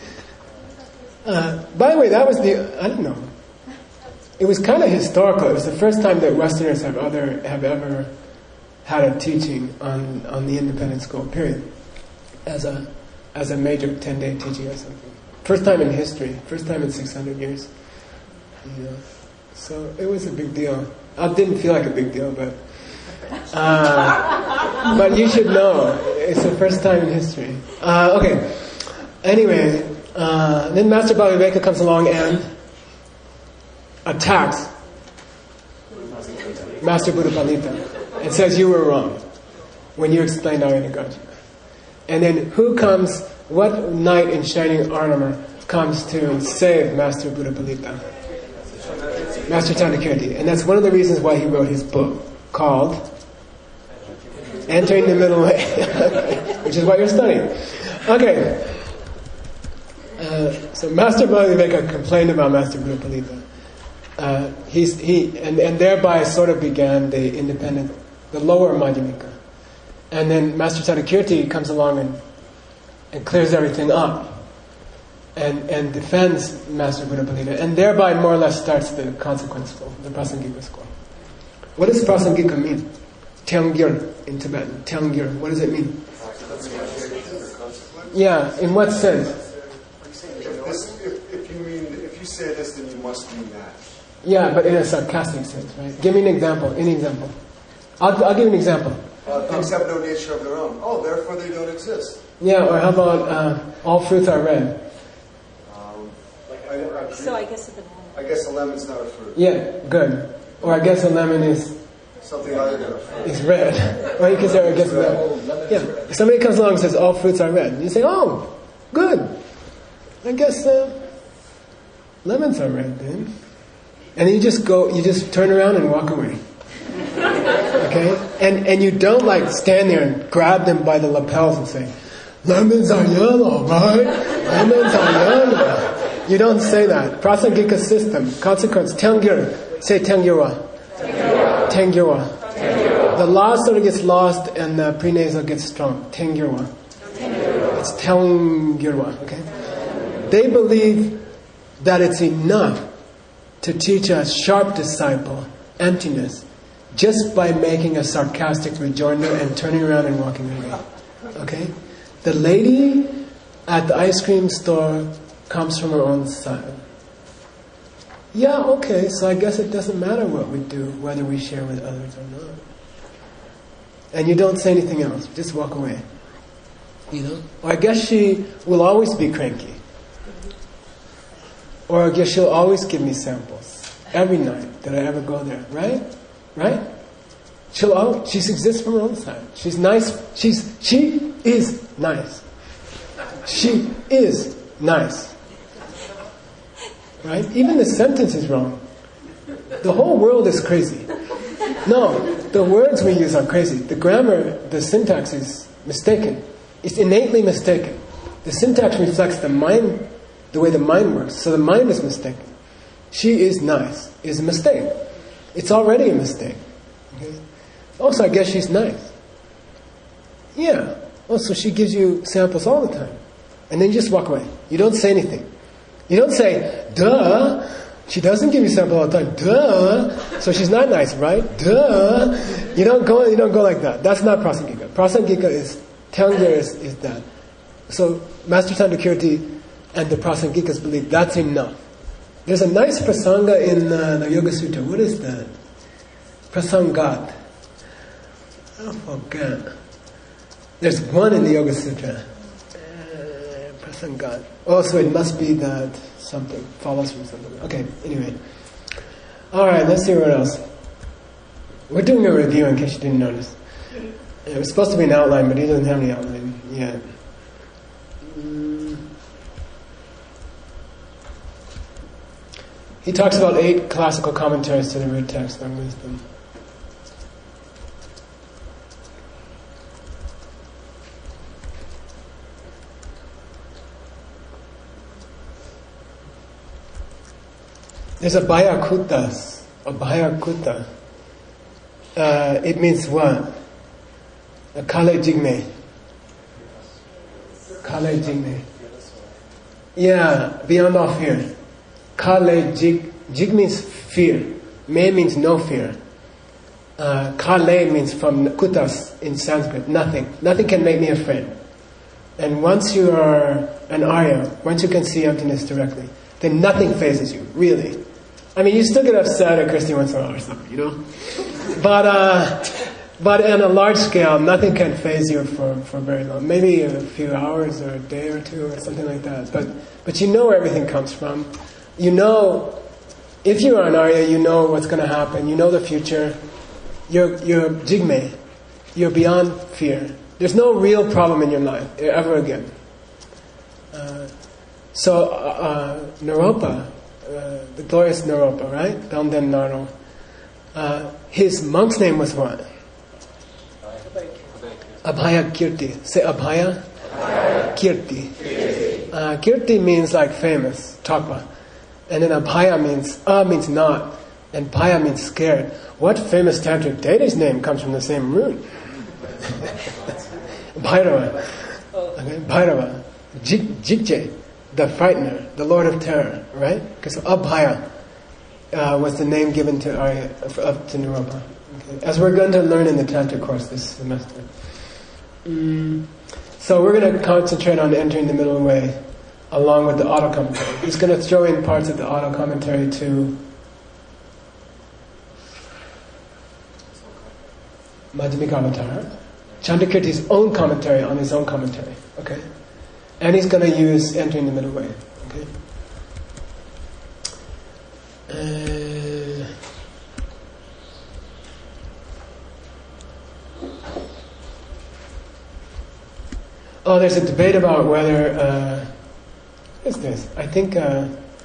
Uh, by the way, that was the, I don't know. It was kind of historical. It was the first time that Westerners have other have ever had a teaching on, on the independent school, period. As a as a major ten-day teaching or something. First time in history. First time in six hundred years. You know. So it was a big deal. I didn't feel like a big deal, but uh, but you should know. It's the first time in history. Uh, okay. Anyway, uh, then Master Bhava Viveka comes along and attacks Master Buddha Palita and says you were wrong when you explained Ayurnagarjuna. And then who comes, what knight in shining armor comes to save Master Buddha Palita? Master Chandrakirti. And that's one of the reasons why he wrote his book called Entering the Middle Way, which is what you're studying. Okay. Uh, so Master Bhava Viveka complained about Master Buddha Palita. Uh, he's, he and, and thereby sort of began the independent, the lower Madhyamika. And then Master Chandrakirti comes along and, and clears everything up and, and defends Master Buddha Palita, and thereby more or less starts the consequence school, the Prasangika school. What does Prasangika mean? Tyanggyur in Tibetan. Tyanggyur. What does it mean? Yeah, in what sense? If, this, if, if you mean, if you say this, then you must mean that. Yeah, but in a sarcastic sense, right? Give me an example. Any example? I'll, I'll give you an example. Uh, things have no nature of their own. Oh, therefore they don't exist. Yeah, or how about uh, all fruits are red? Um, I, I, So I guess at the moment. I guess a lemon's not a fruit. Yeah, good. Or I guess a lemon is Something other than a fruit. is red. Or you can say, I guess red. Yeah, if somebody comes along and says all fruits are red, you say, oh, good. I guess uh, lemons are red then. And you just go, you just turn around and walk away. Okay? And and you don't like stand there and grab them by the lapels and say, lemons are yellow, right? Lemons are yellow. You don't say that. Prasangika system, consequence, Tyanggyur. Say Tyanggyurwa. Tyanggyurwa. The law sort of gets lost and the prenasal gets strong. Tyanggyurwa. It's Tyanggyurwa, okay? They believe that it's enough to teach a sharp disciple emptiness just by making a sarcastic rejoinder and turning around and walking away. Okay? The lady at the ice cream store comes from her own side. Yeah, okay, so I guess it doesn't matter what we do, whether we share with others or not. And you don't say anything else, just walk away. You know? Or I guess she will always be cranky. Or I guess she'll always give me samples every night that I ever go there, right? Right? She'll always, she exists from her own side. She's nice. She's she is nice. She is nice. Right? Even the sentence is wrong. The whole world is crazy. No, the words we use are crazy. The grammar, the syntax is mistaken. It's innately mistaken. The syntax reflects the mind, the way the mind works. So the mind is mistaken. She is nice is a mistake. It's already a mistake. Okay? Also, I guess she's nice. Yeah. Also, she gives you samples all the time. And then you just walk away. You don't say anything. You don't say, duh. She doesn't give you samples all the time. Duh. So she's not nice, right? Duh. You don't go, you don't go like that. That's not Prasangika. Prasangika is, Tengder is, is that. So Master Chandrakirti and the Prasangikas believe that's enough. There's a nice prasanga in uh, the Yoga Sutra. What is that? Prasangat. I forget. There's one in the Yoga Sutra. Uh, prasangat. Oh, so it must be that something follows from something. Okay, anyway. Alright, let's see what else. We're doing a review in case you didn't notice. It was supposed to be an outline, but he doesn't have any outline yet. Mm. He talks about eight classical commentaries to the root text on wisdom. There's a Abhayakutas. Abhayakuta. Uh, it means what? A Kale Jigme. Kale Jigme. Yeah, beyond all fear. Kale Jig. Jig means fear. Me means no fear. Uh, Kale means from Kutas in Sanskrit. Nothing. Nothing can make me afraid. And once you are an Arya, once you can see emptiness directly, then nothing phases you, really. I mean, you still get upset at Christy once in a while or something, you know? But uh, but on a large scale, nothing can faze you for, for very long. Maybe a few hours or a day or two or something like that. But but you know where everything comes from. You know, if you are an Arya, you know what's going to happen. You know the future. You're, you're jigme. You're beyond fear. There's no real problem in your life ever again. Uh, so, uh, Naropa, uh, the glorious Naropa, right? Damden Naro. Uh, his monk's name was what? Abhaya Kirti. Say Abhaya? Abhaya. Kirti. Kirti. Uh, Kirti means like famous, Takpa. And then Abhaya means, A means not, and Bhaya means scared. What famous tantric deity's name comes from the same root? Bhairava. Okay, Bhairava. Jig, Jigje, the frightener, the lord of terror, right? Because Abhaya uh, was the name given to Arya, uh, to Naropa. Okay. As we're going to learn in the Tantra course this semester. Mm. So we're going to concentrate on entering the middle way along with the auto commentary. He's going to throw in parts of the auto commentary to Madhyamika Avatar, Chandrakirti's own commentary on his own commentary. Okay? And he's going to use entering the middle way. Okay? Uh, oh, there's a debate about whether... Uh, what is this? I think... Uh,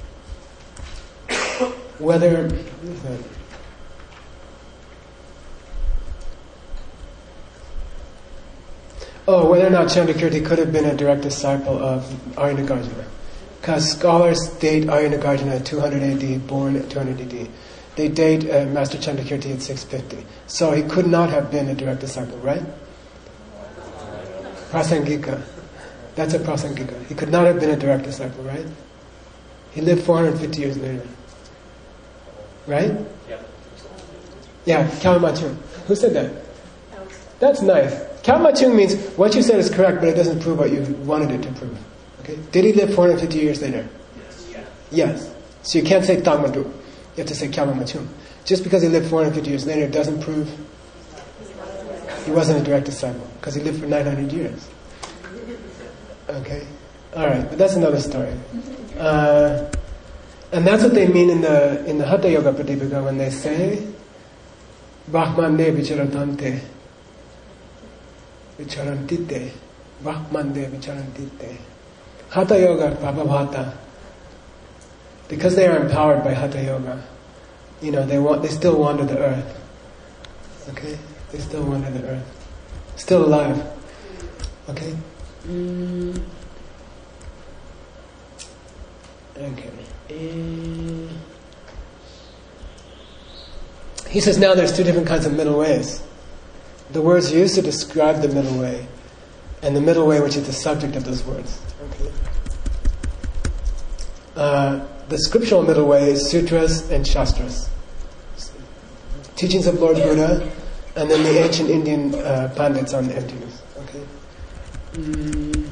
whether... What is that? Oh, whether or not Chandrakirti could have been a direct disciple of Arya-Nagarjuna. Because scholars date Arya-Nagarjuna at two hundred A D, born at two hundred A D. They date uh, Master Chandrakirti at six fifty. So he could not have been a direct disciple, right? Prasangika. That's a Prasangika. He could not have been a direct disciple, right? He lived four hundred fifty years later. Right? Yeah. Yeah, Kyalmachung. Who said that? That's nice. Kyalmachung means what you said is correct, but it doesn't prove what you wanted it to prove. Okay? Did he live four hundred fifty years later? Yes. Yeah. Yes. So you can't say Tangmadu. You have to say Kyalmachung. Just because he lived four hundred fifty years later doesn't prove he wasn't a direct disciple, because he lived for nine hundred years. Okay? Alright, but that's another story. Uh, And that's what they mean in the in the Hatha Yoga Pratipika when they say Brahmande Vicharantante Vicharantite Brahmande Vicharantite. Hatha Yoga Prabhavata. Because they are empowered by Hatha Yoga, you know, they want they still wander the earth. Okay? They still wander the earth. Still alive. Okay? Mm. Okay. Mm. He says now there's two different kinds of middle ways. The words used to describe the middle way, and the middle way which is the subject of those words. Okay. Uh, the scriptural middle way is sutras and shastras. Teachings of Lord Buddha, and then the ancient Indian uh, pandits on emptiness. Okay. Mm.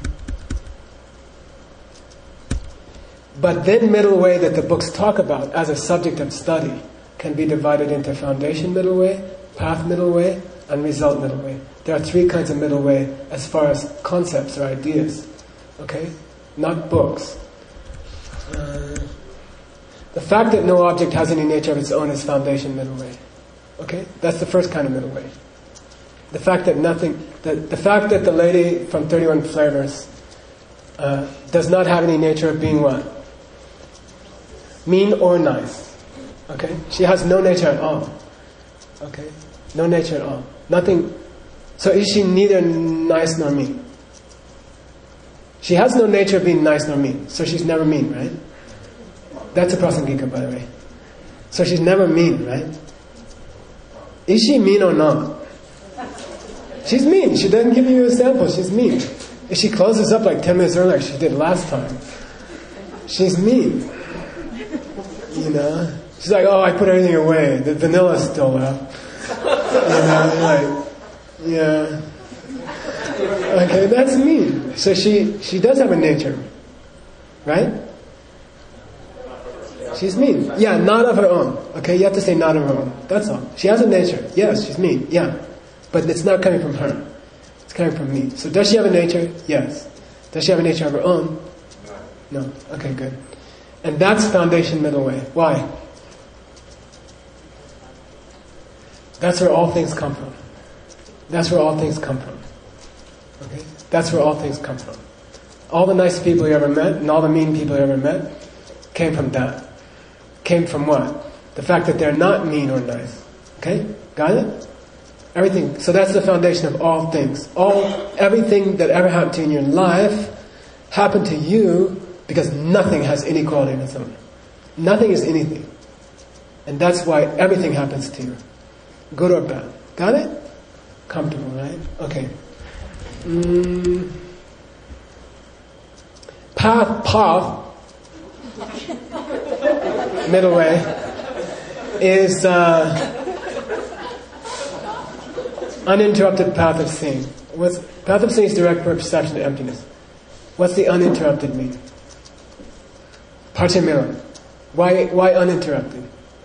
But then middle way that the books talk about as a subject of study can be divided into foundation middle way, path middle way, and result middle way. There are three kinds of middle way as far as concepts or ideas. Okay? Not books. Uh, the fact that no object has any nature of its own is foundation middle way. Okay? That's the first kind of middle way. The fact that nothing, the, the fact that the lady from thirty-one Flavors uh, does not have any nature of being what? Mean or nice. Okay? She has no nature at all. Okay? No nature at all. Nothing. So is she neither nice nor mean? She has no nature of being nice nor mean. So she's never mean, right? That's a prasangika, by the way. So she's never mean, right? Is she mean or not? She's mean. She doesn't give you a sample. She's mean. If she closes up like ten minutes earlier, like she did last time, she's mean. You know? She's like, oh, I put everything away. The vanilla's still left. You know, like, yeah. Okay, that's mean. So she, she does have a nature. Right? She's mean. Yeah, not of her own. Okay, you have to say not of her own. That's all. She has a nature. Yes, she's mean. Yeah. But it's not coming from her. It's coming from me. So does she have a nature? Yes. Does she have a nature of her own? No. Okay, good. And that's foundation middle way. Why? That's where all things come from. That's where all things come from. Okay? That's where all things come from. All the nice people you ever met and all the mean people you ever met came from that. Came from what? The fact that they're not mean or nice. Okay? Got it? Everything. So that's the foundation of all things. All, everything that ever happened to you in your life happened to you because nothing has any quality of its own. Nothing is anything. And that's why everything happens to you. Good or bad. Got it? Comfortable, right? Okay. Mm. Path, path, middle way, is uh, uninterrupted path of seeing. What's, path of seeing is direct perception of emptiness. What's the uninterrupted mean? Partimila. Why, why uninterrupted?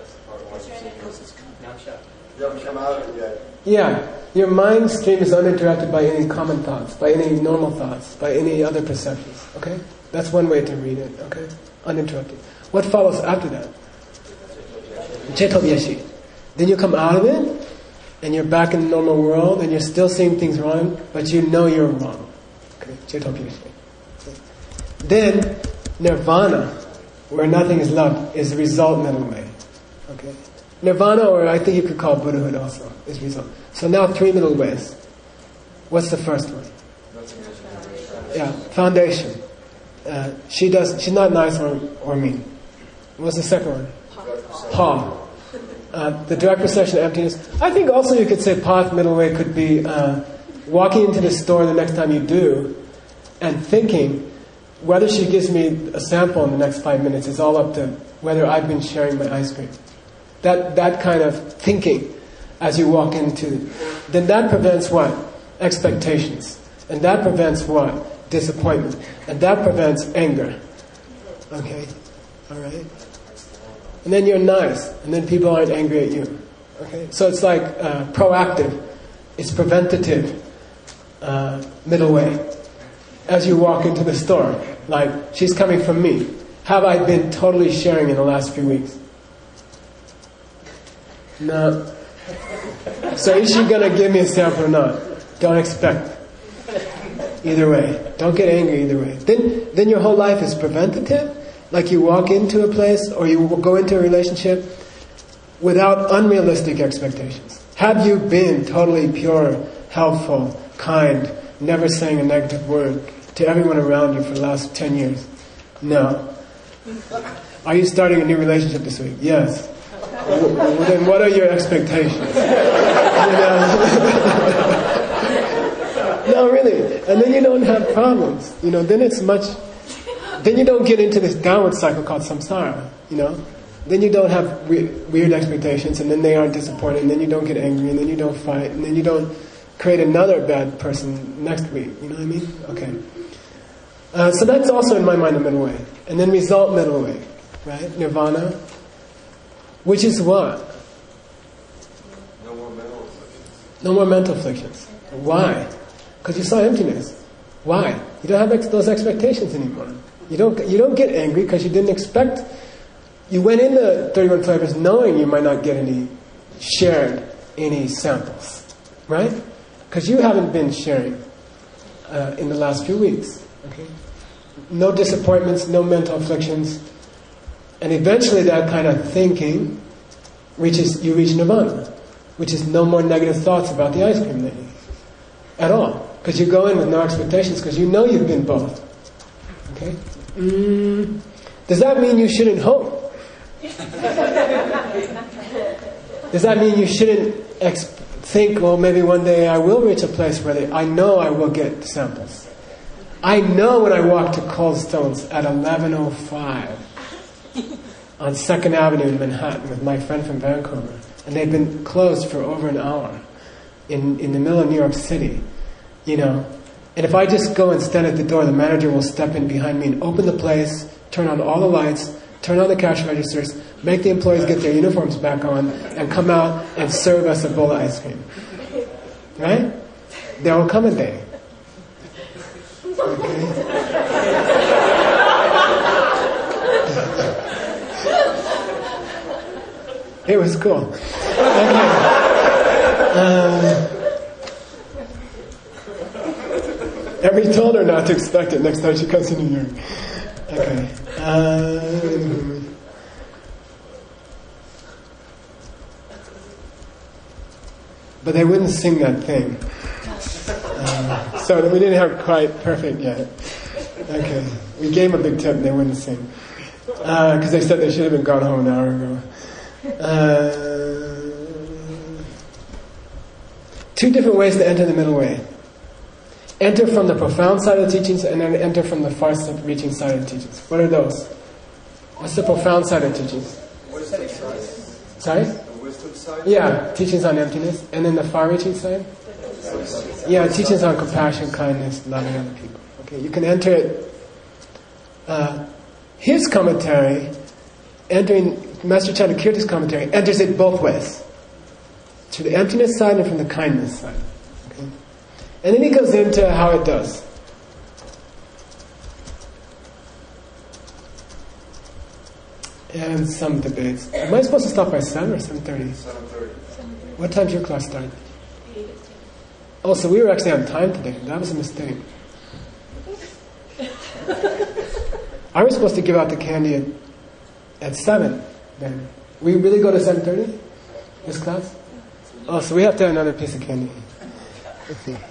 You haven't come out of it yet. Yeah, your mind stream is uninterrupted by any common thoughts, by any normal thoughts, by any other perceptions. Okay? That's one way to read it. Okay? Uninterrupted. What follows after that? Cetobhyashi. Then you come out of it, and you're back in the normal world, and you're still seeing things wrong, but you know you're wrong. Okay? Cetobhyashi. Then, nirvana, where nothing is left, is the result middle way. Okay? Nirvana, or I think you could call Buddhahood also, is result. So now three middle ways. What's the first one? Yeah, foundation. Uh, she does. She's not nice or, or mean. What's the second one? Pa. Uh, the direct perception of emptiness. I think also you could say path middle way could be uh, walking into the store the next time you do, and thinking whether she gives me a sample in the next five minutes is all up to whether I've been sharing my ice cream. That that kind of thinking as you walk into, then that prevents what? Expectations. And that prevents what? Disappointment. And that prevents anger. Okay? Alright? And then you're nice. And then people aren't angry at you. Okay? So it's like uh, proactive. It's preventative. Uh, middle way. As you walk into the store. Like, she's coming from me. have I been totally sharing in the last few weeks? No. So is she going to give me a sample or not? Don't expect. Either way. Don't get angry either way. Then, then your whole life is preventative. Like you walk into a place or you go into a relationship without unrealistic expectations. Have you been totally pure, helpful, kind, never saying a negative word to everyone around you for the last ten years? No. Are you starting a new relationship this week? Yes. Well, then what are your expectations? You know? No, really. And then you don't have problems. You know, then it's much... Then you don't get into this downward cycle called samsara, you know? Then you don't have weird, weird expectations, and then they aren't disappointed, and then you don't get angry, and then you don't fight, and then you don't create another bad person next week. You know what I mean? Okay. Uh, so that's also, in my mind, the middle way. And then result middle way, right? Nirvana. Which is what? No more mental afflictions. No more mental afflictions. Why? Because you saw emptiness. Why? You don't have ex- those expectations anymore. You don't you don't get angry because you didn't expect. You went into thirty-one flavors knowing you might not get any shared any samples, right? Because you haven't been sharing uh, in the last few weeks. Okay, no disappointments, no mental afflictions, and eventually that kind of thinking reaches you reach nirvana, which is no more negative thoughts about the ice cream that you eat at all. Because you go in with no expectations, because you know you've been both. Okay? Mm, does that mean you shouldn't hope? Does that mean you shouldn't ex- think, well, maybe one day I will reach a place where they, I know I will get samples. I know when I walk to Cold Stones at eleven oh five on second Avenue in Manhattan with my friend from Vancouver, and they've been closed for over an hour in, in the middle of New York City. You know, and if I just go and stand at the door, the manager will step in behind me and open the place, turn on all the lights, turn on the cash registers, make the employees get their uniforms back on, and come out and serve us a bowl of ice cream. Right? There will come a day. Okay? It was cool. Okay. Um, Every told her not to expect it next time she comes to New York. Okay. Uh, but they wouldn't sing that thing. Uh, so we didn't have quite perfect yet. Okay. We gave them a big tip and they wouldn't sing. Because uh, they said they should have been gone home an hour ago. Uh, two different ways to enter the middle way. Enter from the profound side of the teachings and then enter from the far-reaching side of the teachings. What are those? What's the profound side of the teachings? Wisdom side. Sorry? The wisdom side? Yeah, teachings on emptiness. And then the far-reaching side? Yeah, teachings on compassion, kindness, loving other people. Okay, you can enter it. Uh, his commentary, entering Master Chandrakirti's commentary, enters it both ways. To the emptiness side and from the kindness side. And then he goes into how it does. And some debates. Am I supposed to stop by seven or seven thirty? seven thirty. What time's your class start? Oh, so we were actually on time today. That was a mistake. I was supposed to give out the candy at, at seven then. We really go to seven thirty? This class? Oh, so we have to have another piece of candy. Let's see.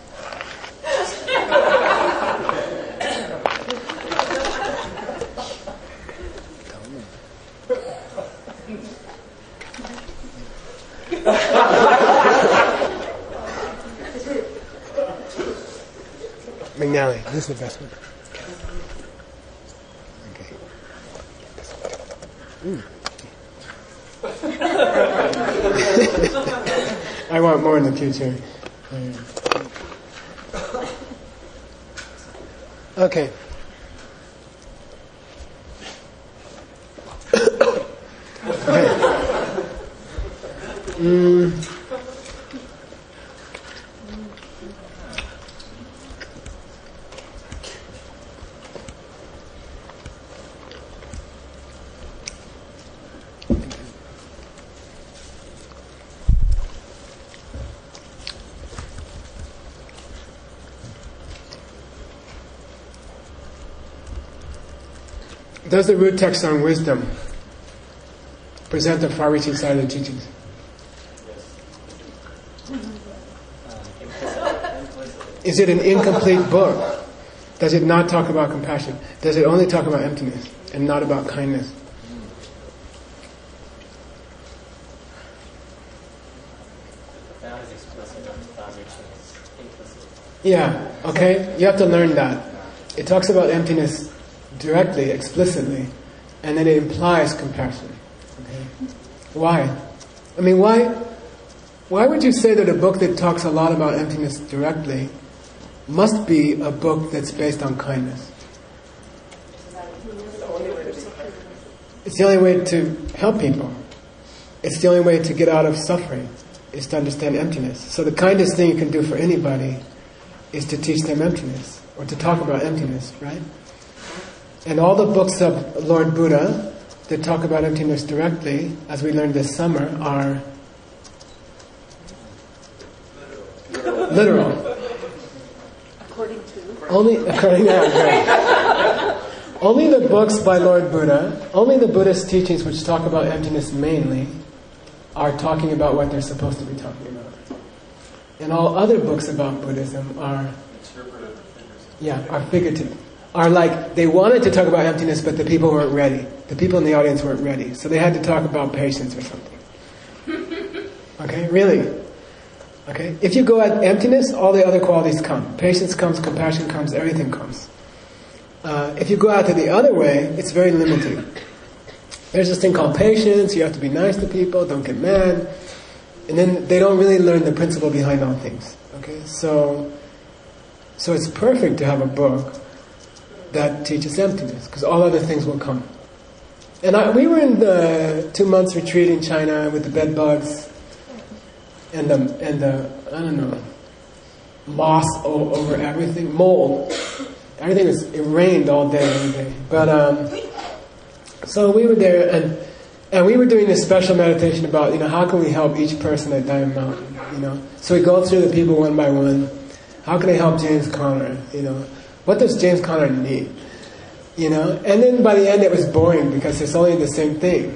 McNally, this is the best one. Okay. Mm. I want more in the future. Okay. Okay. Mm. Does the root text on wisdom present the far-reaching side of the teachings? Is it an incomplete book? Does it not talk about compassion? Does it only talk about emptiness and not about kindness? That is explicit, far-reaching is implicit. Yeah, okay? You have to learn that. It talks about emptiness directly, explicitly, and then it implies compassion. Okay? Why? I mean, why, why would you say that a book that talks a lot about emptiness directly must be a book that's based on kindness? It's the only way to help people. It's the only way to get out of suffering, is to understand emptiness. So the kindest thing you can do for anybody is to teach them emptiness, or to talk about emptiness, right? And all the books of Lord Buddha that talk about emptiness directly, as we learned this summer, are literal. According to? Only, according to, right. Only the books by Lord Buddha, only the Buddhist teachings which talk about emptiness mainly, are talking about what they're supposed to be talking about. And all other books about Buddhism are, yeah, are figurative. Are like, they wanted to talk about emptiness, but the people weren't ready. The people in the audience weren't ready. So they had to talk about patience or something. Okay, really? Okay? If you go at emptiness, all the other qualities come. Patience comes, compassion comes, everything comes. Uh, if you go out to the other way, it's very limiting. There's this thing called patience, you have to be nice to people, don't get mad. And then they don't really learn the principle behind all things. Okay? So, so it's perfect to have a book that teaches emptiness, because all other things will come. And I, we were in the two months retreat in China with the bed bugs and the, and the I don't know, moss o- over everything, mold. Everything was, it rained all day, every day. But, um, so we were there, and and we were doing this special meditation about, you know, how can we help each person at Diamond Mountain, you know. So we go through the people one by one. How can I help James Conner, you know? What does James Conner need? You know? And then by the end it was boring because it's only the same thing.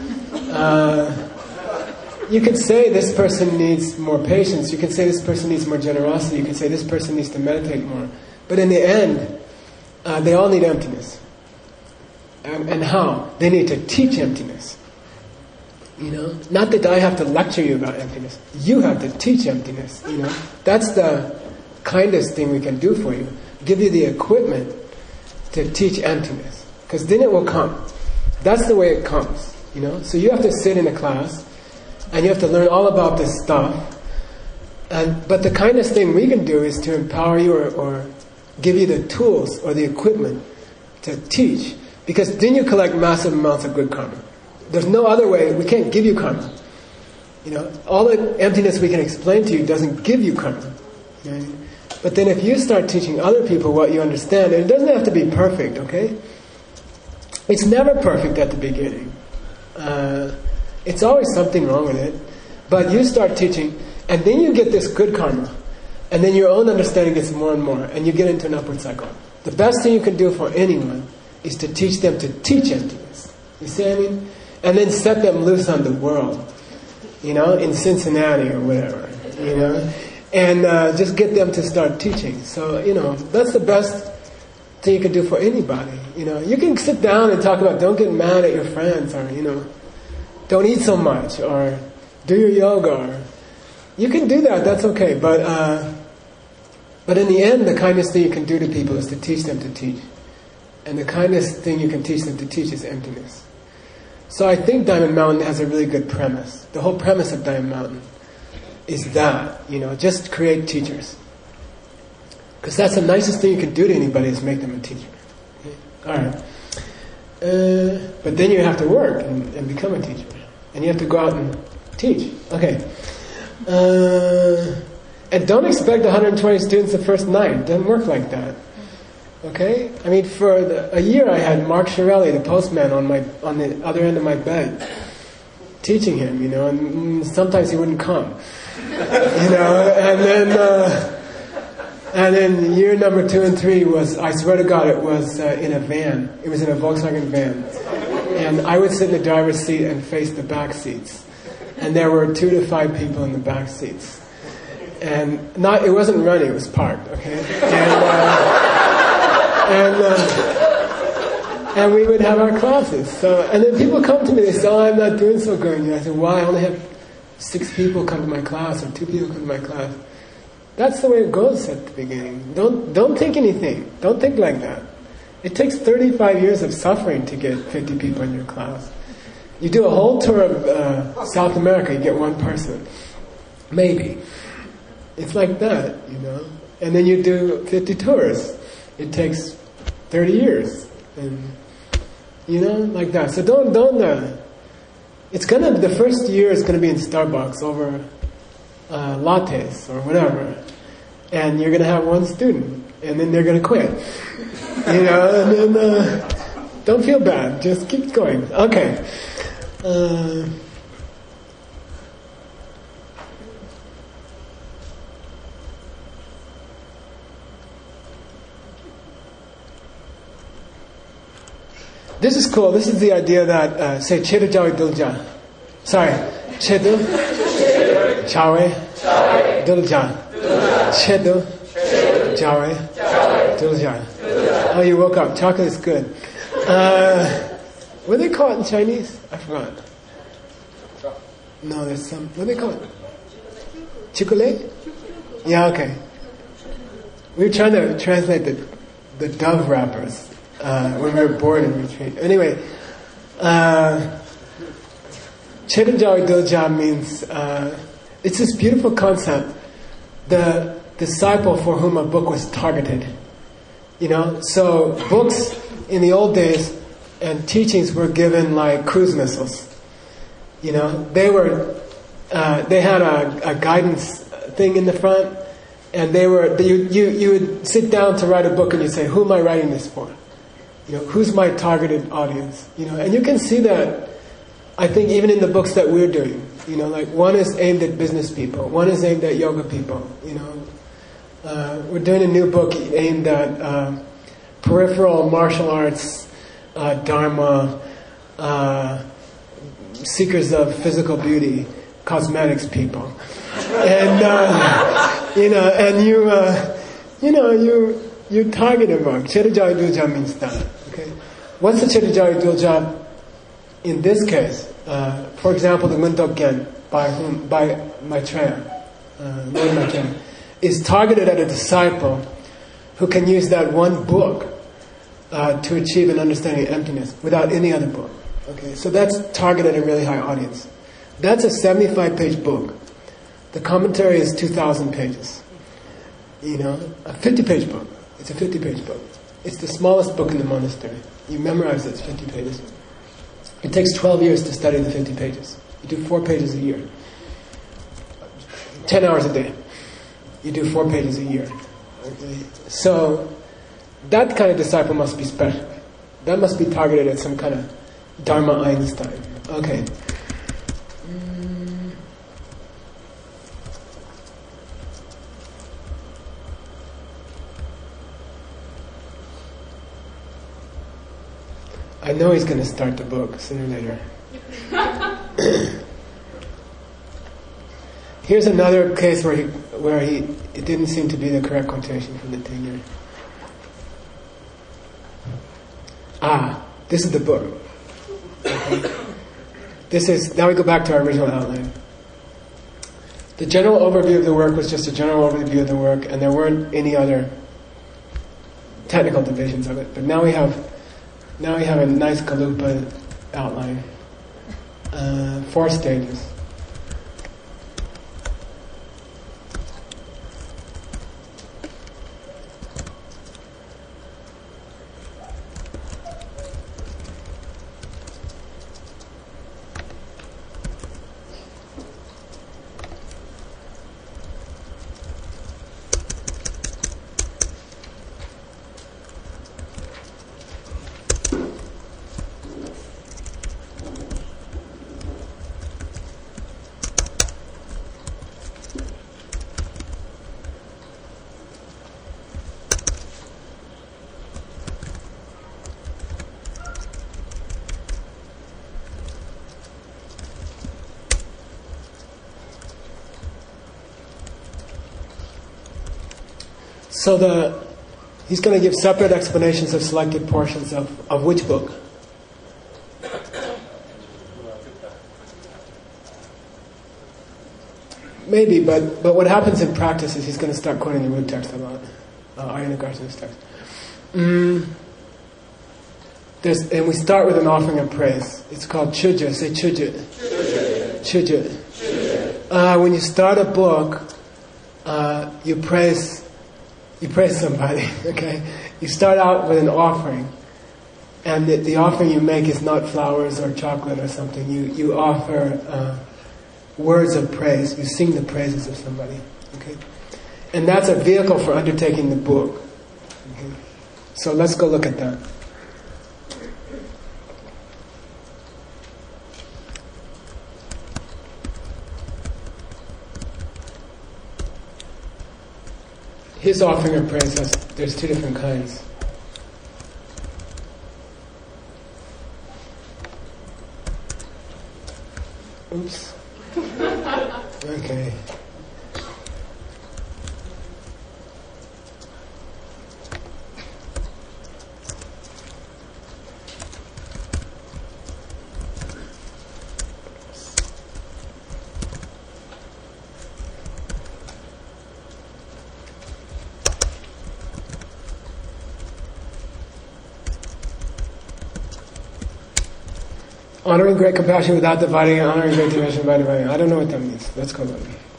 Uh, you could say this person needs more patience. You could say this person needs more generosity. You could say this person needs to meditate more. But in the end, uh, they all need emptiness. And, and how? They need to teach emptiness. You know? Not that I have to lecture you about emptiness. You have to teach emptiness. You know? That's the kindest thing we can do for you. Give you the equipment to teach emptiness, because then it will come. That's the way it comes, you know. So you have to sit in a class, and you have to learn all about this stuff. And but the kindest thing we can do is to empower you, or, or give you the tools or the equipment to teach, because then you collect massive amounts of good karma. There's no other way. We can't give you karma. You know, all the emptiness we can explain to you doesn't give you karma. You know what I mean? But then if you start teaching other people what you understand, and it doesn't have to be perfect, okay? It's never perfect at the beginning. Uh, it's always something wrong with it. But you start teaching, and then you get this good karma. And then your own understanding gets more and more, and you get into an upward cycle. The best thing you can do for anyone is to teach them to teach emptiness. You see what I mean? And then set them loose on the world. You know, in Cincinnati or whatever. You know? And uh, just get them to start teaching. So, you know, that's the best thing you can do for anybody. You know, you can sit down and talk about don't get mad at your friends, or, you know, don't eat so much, or do your yoga. Or, you can do that, that's okay. But, uh, but in the end, the kindest thing you can do to people is to teach them to teach. And the kindest thing you can teach them to teach is emptiness. So I think Diamond Mountain has a really good premise. The whole premise of Diamond Mountain is that, you know, just create teachers. Because that's the nicest thing you can do to anybody, is make them a teacher. Okay? All right. Uh, but then you have to work and, and become a teacher. And you have to go out and teach. Okay. Uh, and don't expect one hundred twenty students the first night. It doesn't work like that. Okay? I mean, for the, a year I had Mark Shirelli, the postman, on my on the other end of my bed, teaching him, you know, and sometimes he wouldn't come. You know, and then uh, And then year number two and three was, I swear to God, it was uh, in a van. It was in a Volkswagen van. And I would sit in the driver's seat and face the back seats. And there were two to five people in the back seats. And not, it wasn't running, it was parked, okay? And, uh, and, uh, and we would have our classes. So, and then people come to me, they say, oh, I'm not doing so good. And I say, why? I only have six people come to my class, or two people come to my class. That's the way it goes at the beginning. Don't don't think anything. Don't think like that. It takes thirty-five years of suffering to get fifty people in your class. You do a whole tour of uh, South America, you get one person. Maybe. It's like that, you know. And then you do fifty tours. It takes thirty years. And, you know, like that. So don't, don't, uh, it's gonna, the first year is gonna be in Starbucks over Uh, lattes or whatever, and you're going to have one student, and then they're going to quit. You know, and then uh, don't feel bad, just keep going. Okay. Uh, this is cool. This is the idea that uh, say Chedu Jawi Dulja. Sorry, Chedu. Chawe, Dulja, Chedu, Chawe, Dulja. Oh, you woke up. Chocolate is good. Uh, what do they call it in Chinese? I forgot. No, there's some. What do they call it? Chocolate? Yeah, okay. We were trying to translate the the dove wrappers uh, when we were bored in retreat. Anyway, uh, Chedu Jawi Dulja means. Uh, It's this beautiful concept, the disciple for whom a book was targeted. You know, so books in the old days and teachings were given like cruise missiles. You know, they were, uh, they had a, a guidance thing in the front, and they were, you, you, you would sit down to write a book and you'd say, who am I writing this for? You know, who's my targeted audience? You know, and you can see that, I think, even in the books that we're doing. You know, like one is aimed at business people, one is aimed at yoga people. You know, uh, we're doing a new book aimed at uh, peripheral martial arts, uh, dharma, uh, seekers of physical beauty, cosmetics people, and uh, you know, and you, uh, you know, you you target a book. Chedu Jawi Dulja means that. Okay, what's the Chedu Jawi Dulja in this case? Uh, for example, the Nguntok Gen by whom by Maitreya, uh, Lord Maitreya, is targeted at a disciple who can use that one book uh, to achieve an understanding of emptiness without any other book. Okay, so that's targeted at a really high audience. That's a seventy-five page book. The commentary is two thousand pages. You know, a fifty page book. It's a fifty page book. It's the smallest book in the monastery. You memorize it, it's fifty pages. It takes twelve years to study the fifty pages. You do four pages a year. ten hours a day. You do four pages a year. Okay. So, that kind of disciple must be special. That must be targeted at some kind of Dharma Einstein. Okay. I know he's going to start the book sooner or later. Here's another case where he, where he, it didn't seem to be the correct quotation from the Tingyer. Ah, this is the book. Okay. This is, now we go back to our original outline. The general overview of the work was just a general overview of the work, and there weren't any other technical divisions of it. But now we have Now we have a nice Galupa outline. Uh, four stages. So the he's going to give separate explanations of selected portions of, of which book? Maybe, but, but what happens in practice is he's going to start quoting the root text a lot. Uh, Ayana Garsen's text. Mm. There's, and we start with an offering of praise. It's called chuja. Say chuja. Chuja. Chuja. Uh, when you start a book, uh, you praise, you praise somebody. Okay, you start out with an offering, and the, the offering you make is not flowers or chocolate or something. You you offer uh, words of praise. You sing the praises of somebody. Okay, and that's a vehicle for undertaking the book. Okay, so let's go look at that. His offering of praise has, there's two different kinds. Oops. Okay. Honoring great compassion without dividing, honoring great devotion without dividing. I don't know what that means. Let's go look.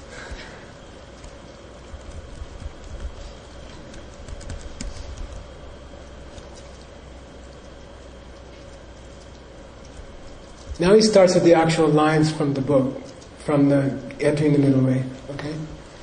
Now he starts with the actual lines from the book, from the entering the middle way. Okay.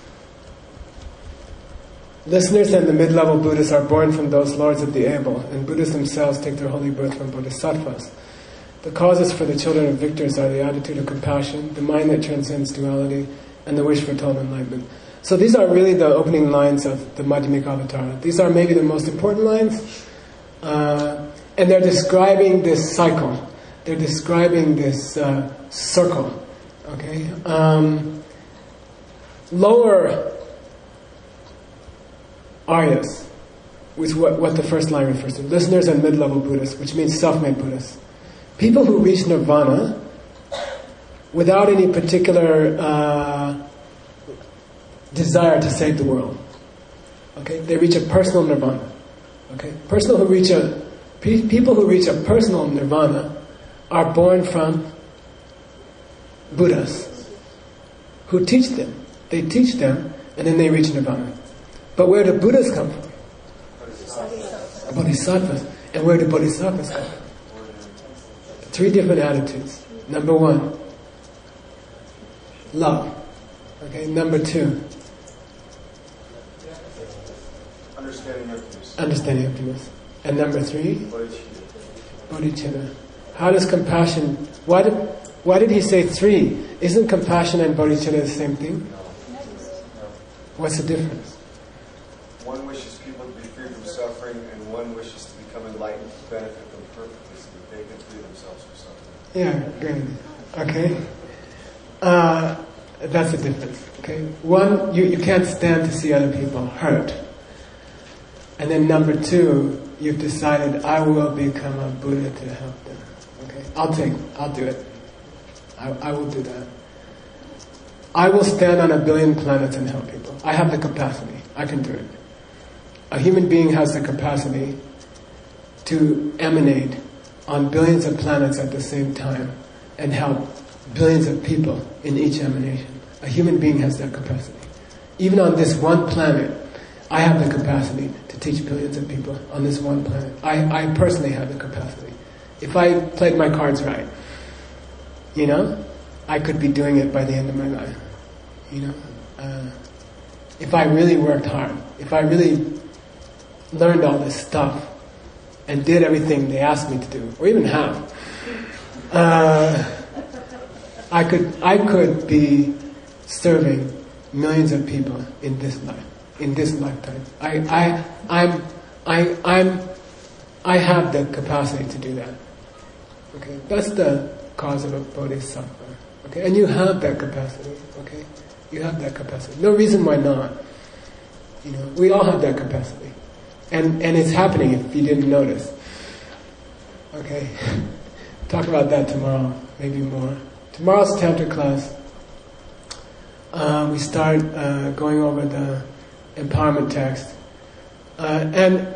Listeners and the mid-level Buddhists are born from those lords of the able, and Buddhists themselves take their holy birth from bodhisattvas. The causes for the children of victors are the attitude of compassion, the mind that transcends duality, and the wish for total enlightenment. So these are really the opening lines of the Madhyamika Avatara. These are maybe the most important lines, uh, and they're describing this cycle. They're describing this uh, circle. Okay, um, lower Aryas, which what what the first line refers to. Listeners and mid-level Buddhists, which means self-made Buddhists. People who reach nirvana without any particular uh, desire to save the world. Okay, they reach a personal nirvana. Okay, personal who reach a pe- people who reach a personal nirvana are born from Buddhas who teach them. They teach them, and then they reach nirvana. But where do Buddhas come from? Bodhisattvas. Bodhisattvas. And where do Bodhisattvas come from? Three different attitudes. Number one, love. Okay. Number two, understanding emptiness. Understanding emptiness. And number three, Bodhicitta. bodhicitta. How does compassion? Why did Why did he say three? Isn't compassion and bodhicitta the same thing? What's the difference? One wishes people to be free from suffering, and one wishes to become enlightened to benefit them perfectly, so that they can free themselves from suffering. Yeah, good. Okay. Uh, that's the difference. Okay. One, you, you can't stand to see other people hurt. And then number two, you've decided, I will become a Buddha to help them. Okay. I'll take, I'll do it. I, I will do that. I will stand on a billion planets and help people. I have the capacity. I can do it. A human being has the capacity to emanate on billions of planets at the same time and help billions of people in each emanation. A human being has that capacity. Even on this one planet, I have the capacity to teach billions of people on this one planet. I, I personally have the capacity. If I played my cards right, you know, I could be doing it by the end of my life. You know, uh, if I really worked hard, if I really learned all this stuff and did everything they asked me to do, or even have, uh, I could I could be serving millions of people in this life, in this lifetime. I I I'm I I'm I have the capacity to do that. Okay, that's the cause of a bodhisattva. Okay, and you have that capacity. Okay, you have that capacity. No reason why not. You know, we all have that capacity. And and it's happening if you didn't notice. Okay? Talk about that tomorrow, maybe more. Tomorrow's Tantra class. Uh, we start uh, going over the empowerment text. Uh, and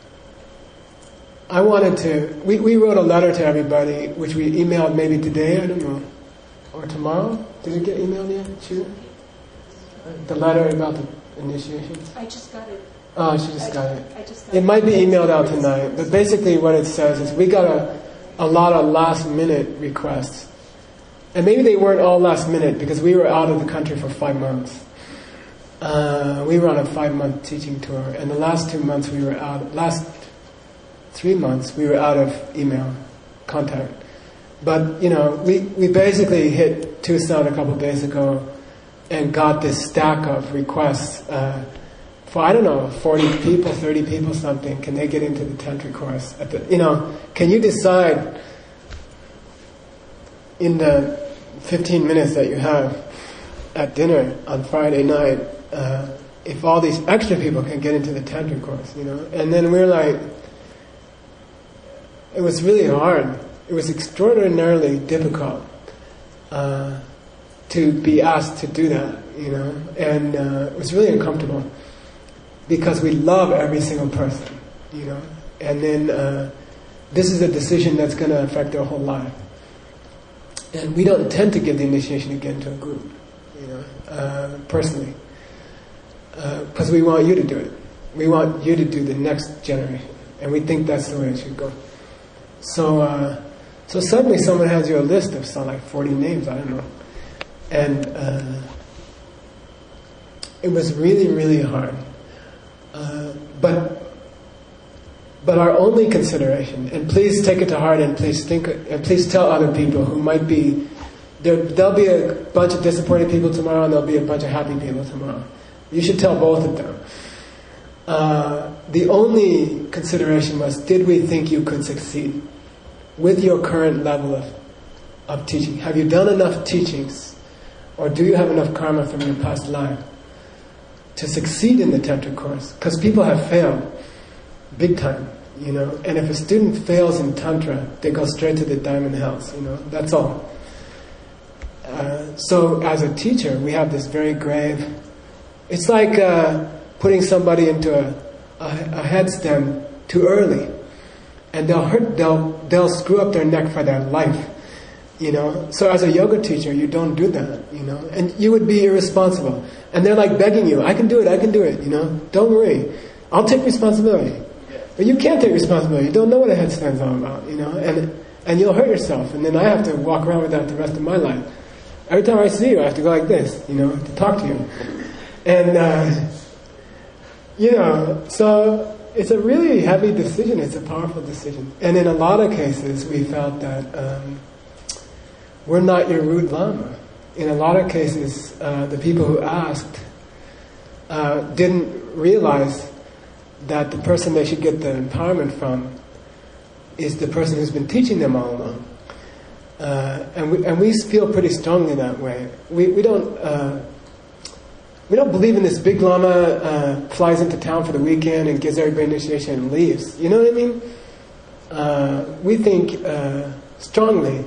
I wanted to, we, we wrote a letter to everybody, which we emailed maybe today, I don't know, or tomorrow. Did it get emailed yet? Sure. The letter about the initiation? I just got it. Oh, she just I, got it. I just got It might be emailed out tonight, but basically what it says is we got a, a lot of last minute requests. And maybe they weren't all last minute because we were out of the country for five months. Uh, we were on a five month teaching tour, and the last two months we were out, last three months we were out of email contact. But, you know, we, we basically hit Tucson a couple of days ago and got this stack of requests uh, for, I don't know, forty people, thirty people, something. Can they get into the Tantra course? At the, you know, can you decide in the fifteen minutes that you have at dinner on Friday night uh, if all these extra people can get into the Tantra course, you know? And then we're like, it was really hard. It was extraordinarily difficult uh, to be asked to do that, you know, and uh, it was really uncomfortable because we love every single person, you know, and then uh, this is a decision that's going to affect their whole life, and we don't intend to give the initiation again to a group, you know, uh, personally, because uh, we want you to do it. We want you to do the next generation, and we think that's the way it should go. So, uh, so suddenly someone has you a list of some like forty names, I don't know. And uh, it was really, really hard. Uh, but, but our only consideration, and please take it to heart, and please think, and please tell other people who might be, there, there'll be a bunch of disappointed people tomorrow, and there'll be a bunch of happy people tomorrow. You should tell both of them. Uh, the only consideration was, did we think you could succeed with your current level of, of teaching? Have you done enough teachings, or do you have enough karma from your past life to succeed in the Tantra course? Because people have failed big time, you know. And if a student fails in Tantra, they go straight to the diamond hells, you know. That's all. Uh, so as a teacher, we have this very grave. It's like uh, putting somebody into a, a, a headstand too early, and they'll hurt. They'll they'll screw up their neck for their life, you know. So as a yoga teacher, you don't do that, you know, and you would be irresponsible. And they're like begging you, "I can do it, I can do it," you know. Don't worry, I'll take responsibility. But you can't take responsibility. You don't know what a headstand's all about, you know, and and you'll hurt yourself. And then I have to walk around with that the rest of my life. Every time I see you, I have to go like this, you know, to talk to you. And, uh, you know, so it's a really heavy decision. It's a powerful decision. And in a lot of cases, we felt that um, we're not your rude Lama. In a lot of cases, uh, the people who asked uh, didn't realize that the person they should get the empowerment from is the person who's been teaching them all along. Uh, and we and we feel pretty strongly that way. We we don't uh, we don't believe in this big Lama uh, flies into town for the weekend and gives everybody initiation and leaves. You know what I mean? Uh, we think uh, strongly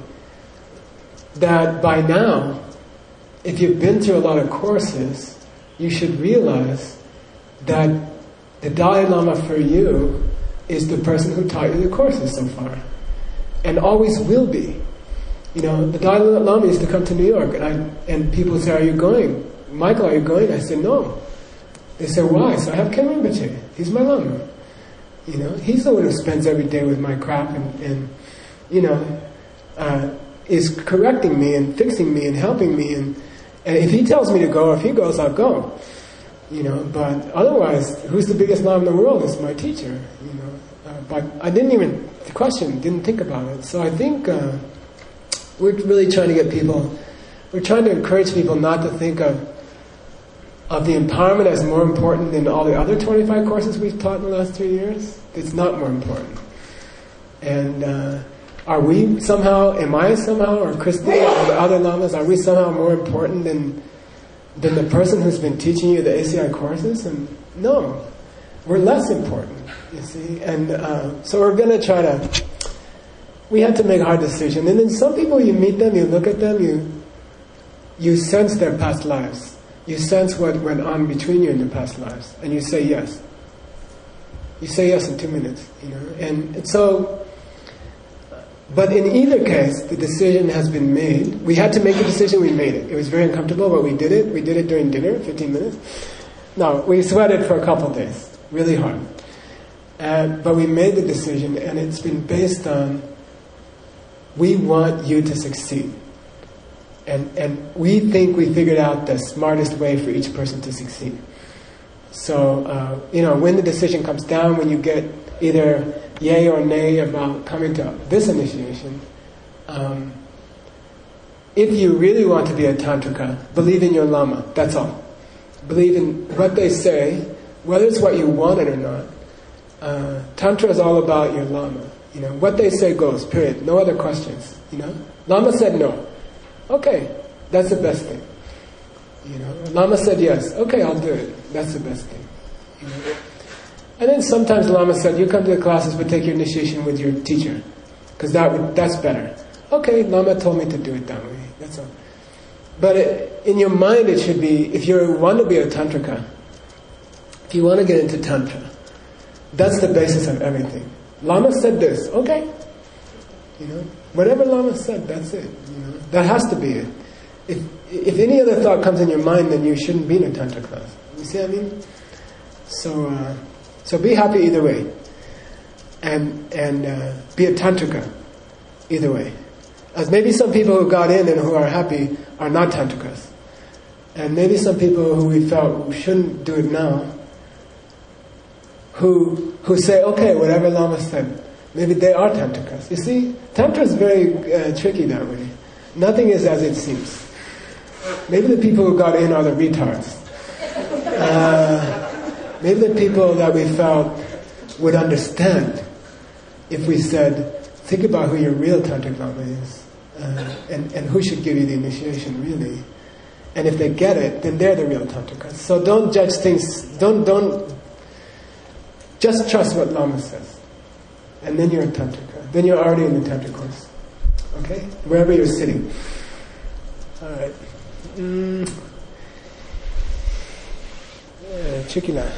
that by now, if you've been through a lot of courses, you should realize that the Dalai Lama for you is the person who taught you the courses so far, and always will be. You know, the Dalai Lama used to come to New York, and I and people say, "Are you going, Michael? Are you going?" I said, "No." They said, "Why?" So I have Ken Rinpoche. He's my Lama. You know, he's the one who spends every day with my crap, and, and you know, uh, is correcting me and fixing me and helping me. And, and if he tells me to go, or if he goes, I'll go. You know, but otherwise, who's the biggest Lama in the world? Is my teacher. You know, uh, but I didn't even question, didn't think about it. So I think. Uh, We're really trying to get people, we're trying to encourage people not to think of of the empowerment as more important than all the other twenty-five courses we've taught in the last three years. It's not more important. And uh, are we somehow, am I somehow, or Christy, or the other Lamas, are we somehow more important than than the person who's been teaching you the A C I courses? And no, we're less important, you see. And uh, so we're going to try to, we had to make a hard decision. And then some people, you meet them, you look at them, you you sense their past lives. You sense what went on between you in the past lives. And you say yes. You say yes in two minutes, you know. And, and so, but in either case, the decision has been made. We had to make a decision, we made it. It was very uncomfortable, but we did it. We did it during dinner, fifteen minutes. No, we sweated for a couple of days, really hard. And, but we made the decision, and it's been based on, we want you to succeed. And, and we think we figured out the smartest way for each person to succeed. So, uh, you know, when the decision comes down, when you get either yay or nay about coming to this initiation, um, if you really want to be a tantrika, believe in your lama, that's all. Believe in what they say, whether it's what you wanted or not. Uh, Tantra is all about your lama. You know, what they say goes, period. No other questions, you know. Lama said no. Okay, that's the best thing. You know, Lama said yes. Okay, I'll do it. That's the best thing. You know? And then sometimes Lama said, you come to the classes but take your initiation with your teacher. Because that would, that's better. Okay, Lama told me to do it that way. That's all. But it, in your mind it should be, if you want to be a tantrika, if you want to get into tantra, that's the basis of everything. Lama said this. Okay. You know, whatever Lama said, that's it. You know, that has to be it. If if any other thought comes in your mind, then you shouldn't be in a tantra class. You see what I mean? So uh, so be happy either way, and and uh, be a tantrika either way. As maybe some people who got in and who are happy are not tantrikas, and maybe some people who we felt we shouldn't do it now, who who say, okay, whatever Lama said. Maybe they are tantrikas. You see, tantra is very uh, tricky that way. Nothing is as it seems. Maybe the people who got in are the retards. Uh, maybe the people that we felt would understand if we said, think about who your real tantric lama is, uh, and, and who should give you the initiation, really. And if they get it, then they're the real tantrikas. So don't judge things, don't, don't, just trust what Lama says. And then you're a tantrika. Then you're already in the tantric course. Okay? Wherever you're sitting. Alright. Mm. Yeah, Chikila.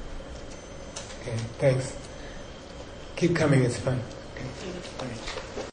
Thanks. Keep coming, it's fun.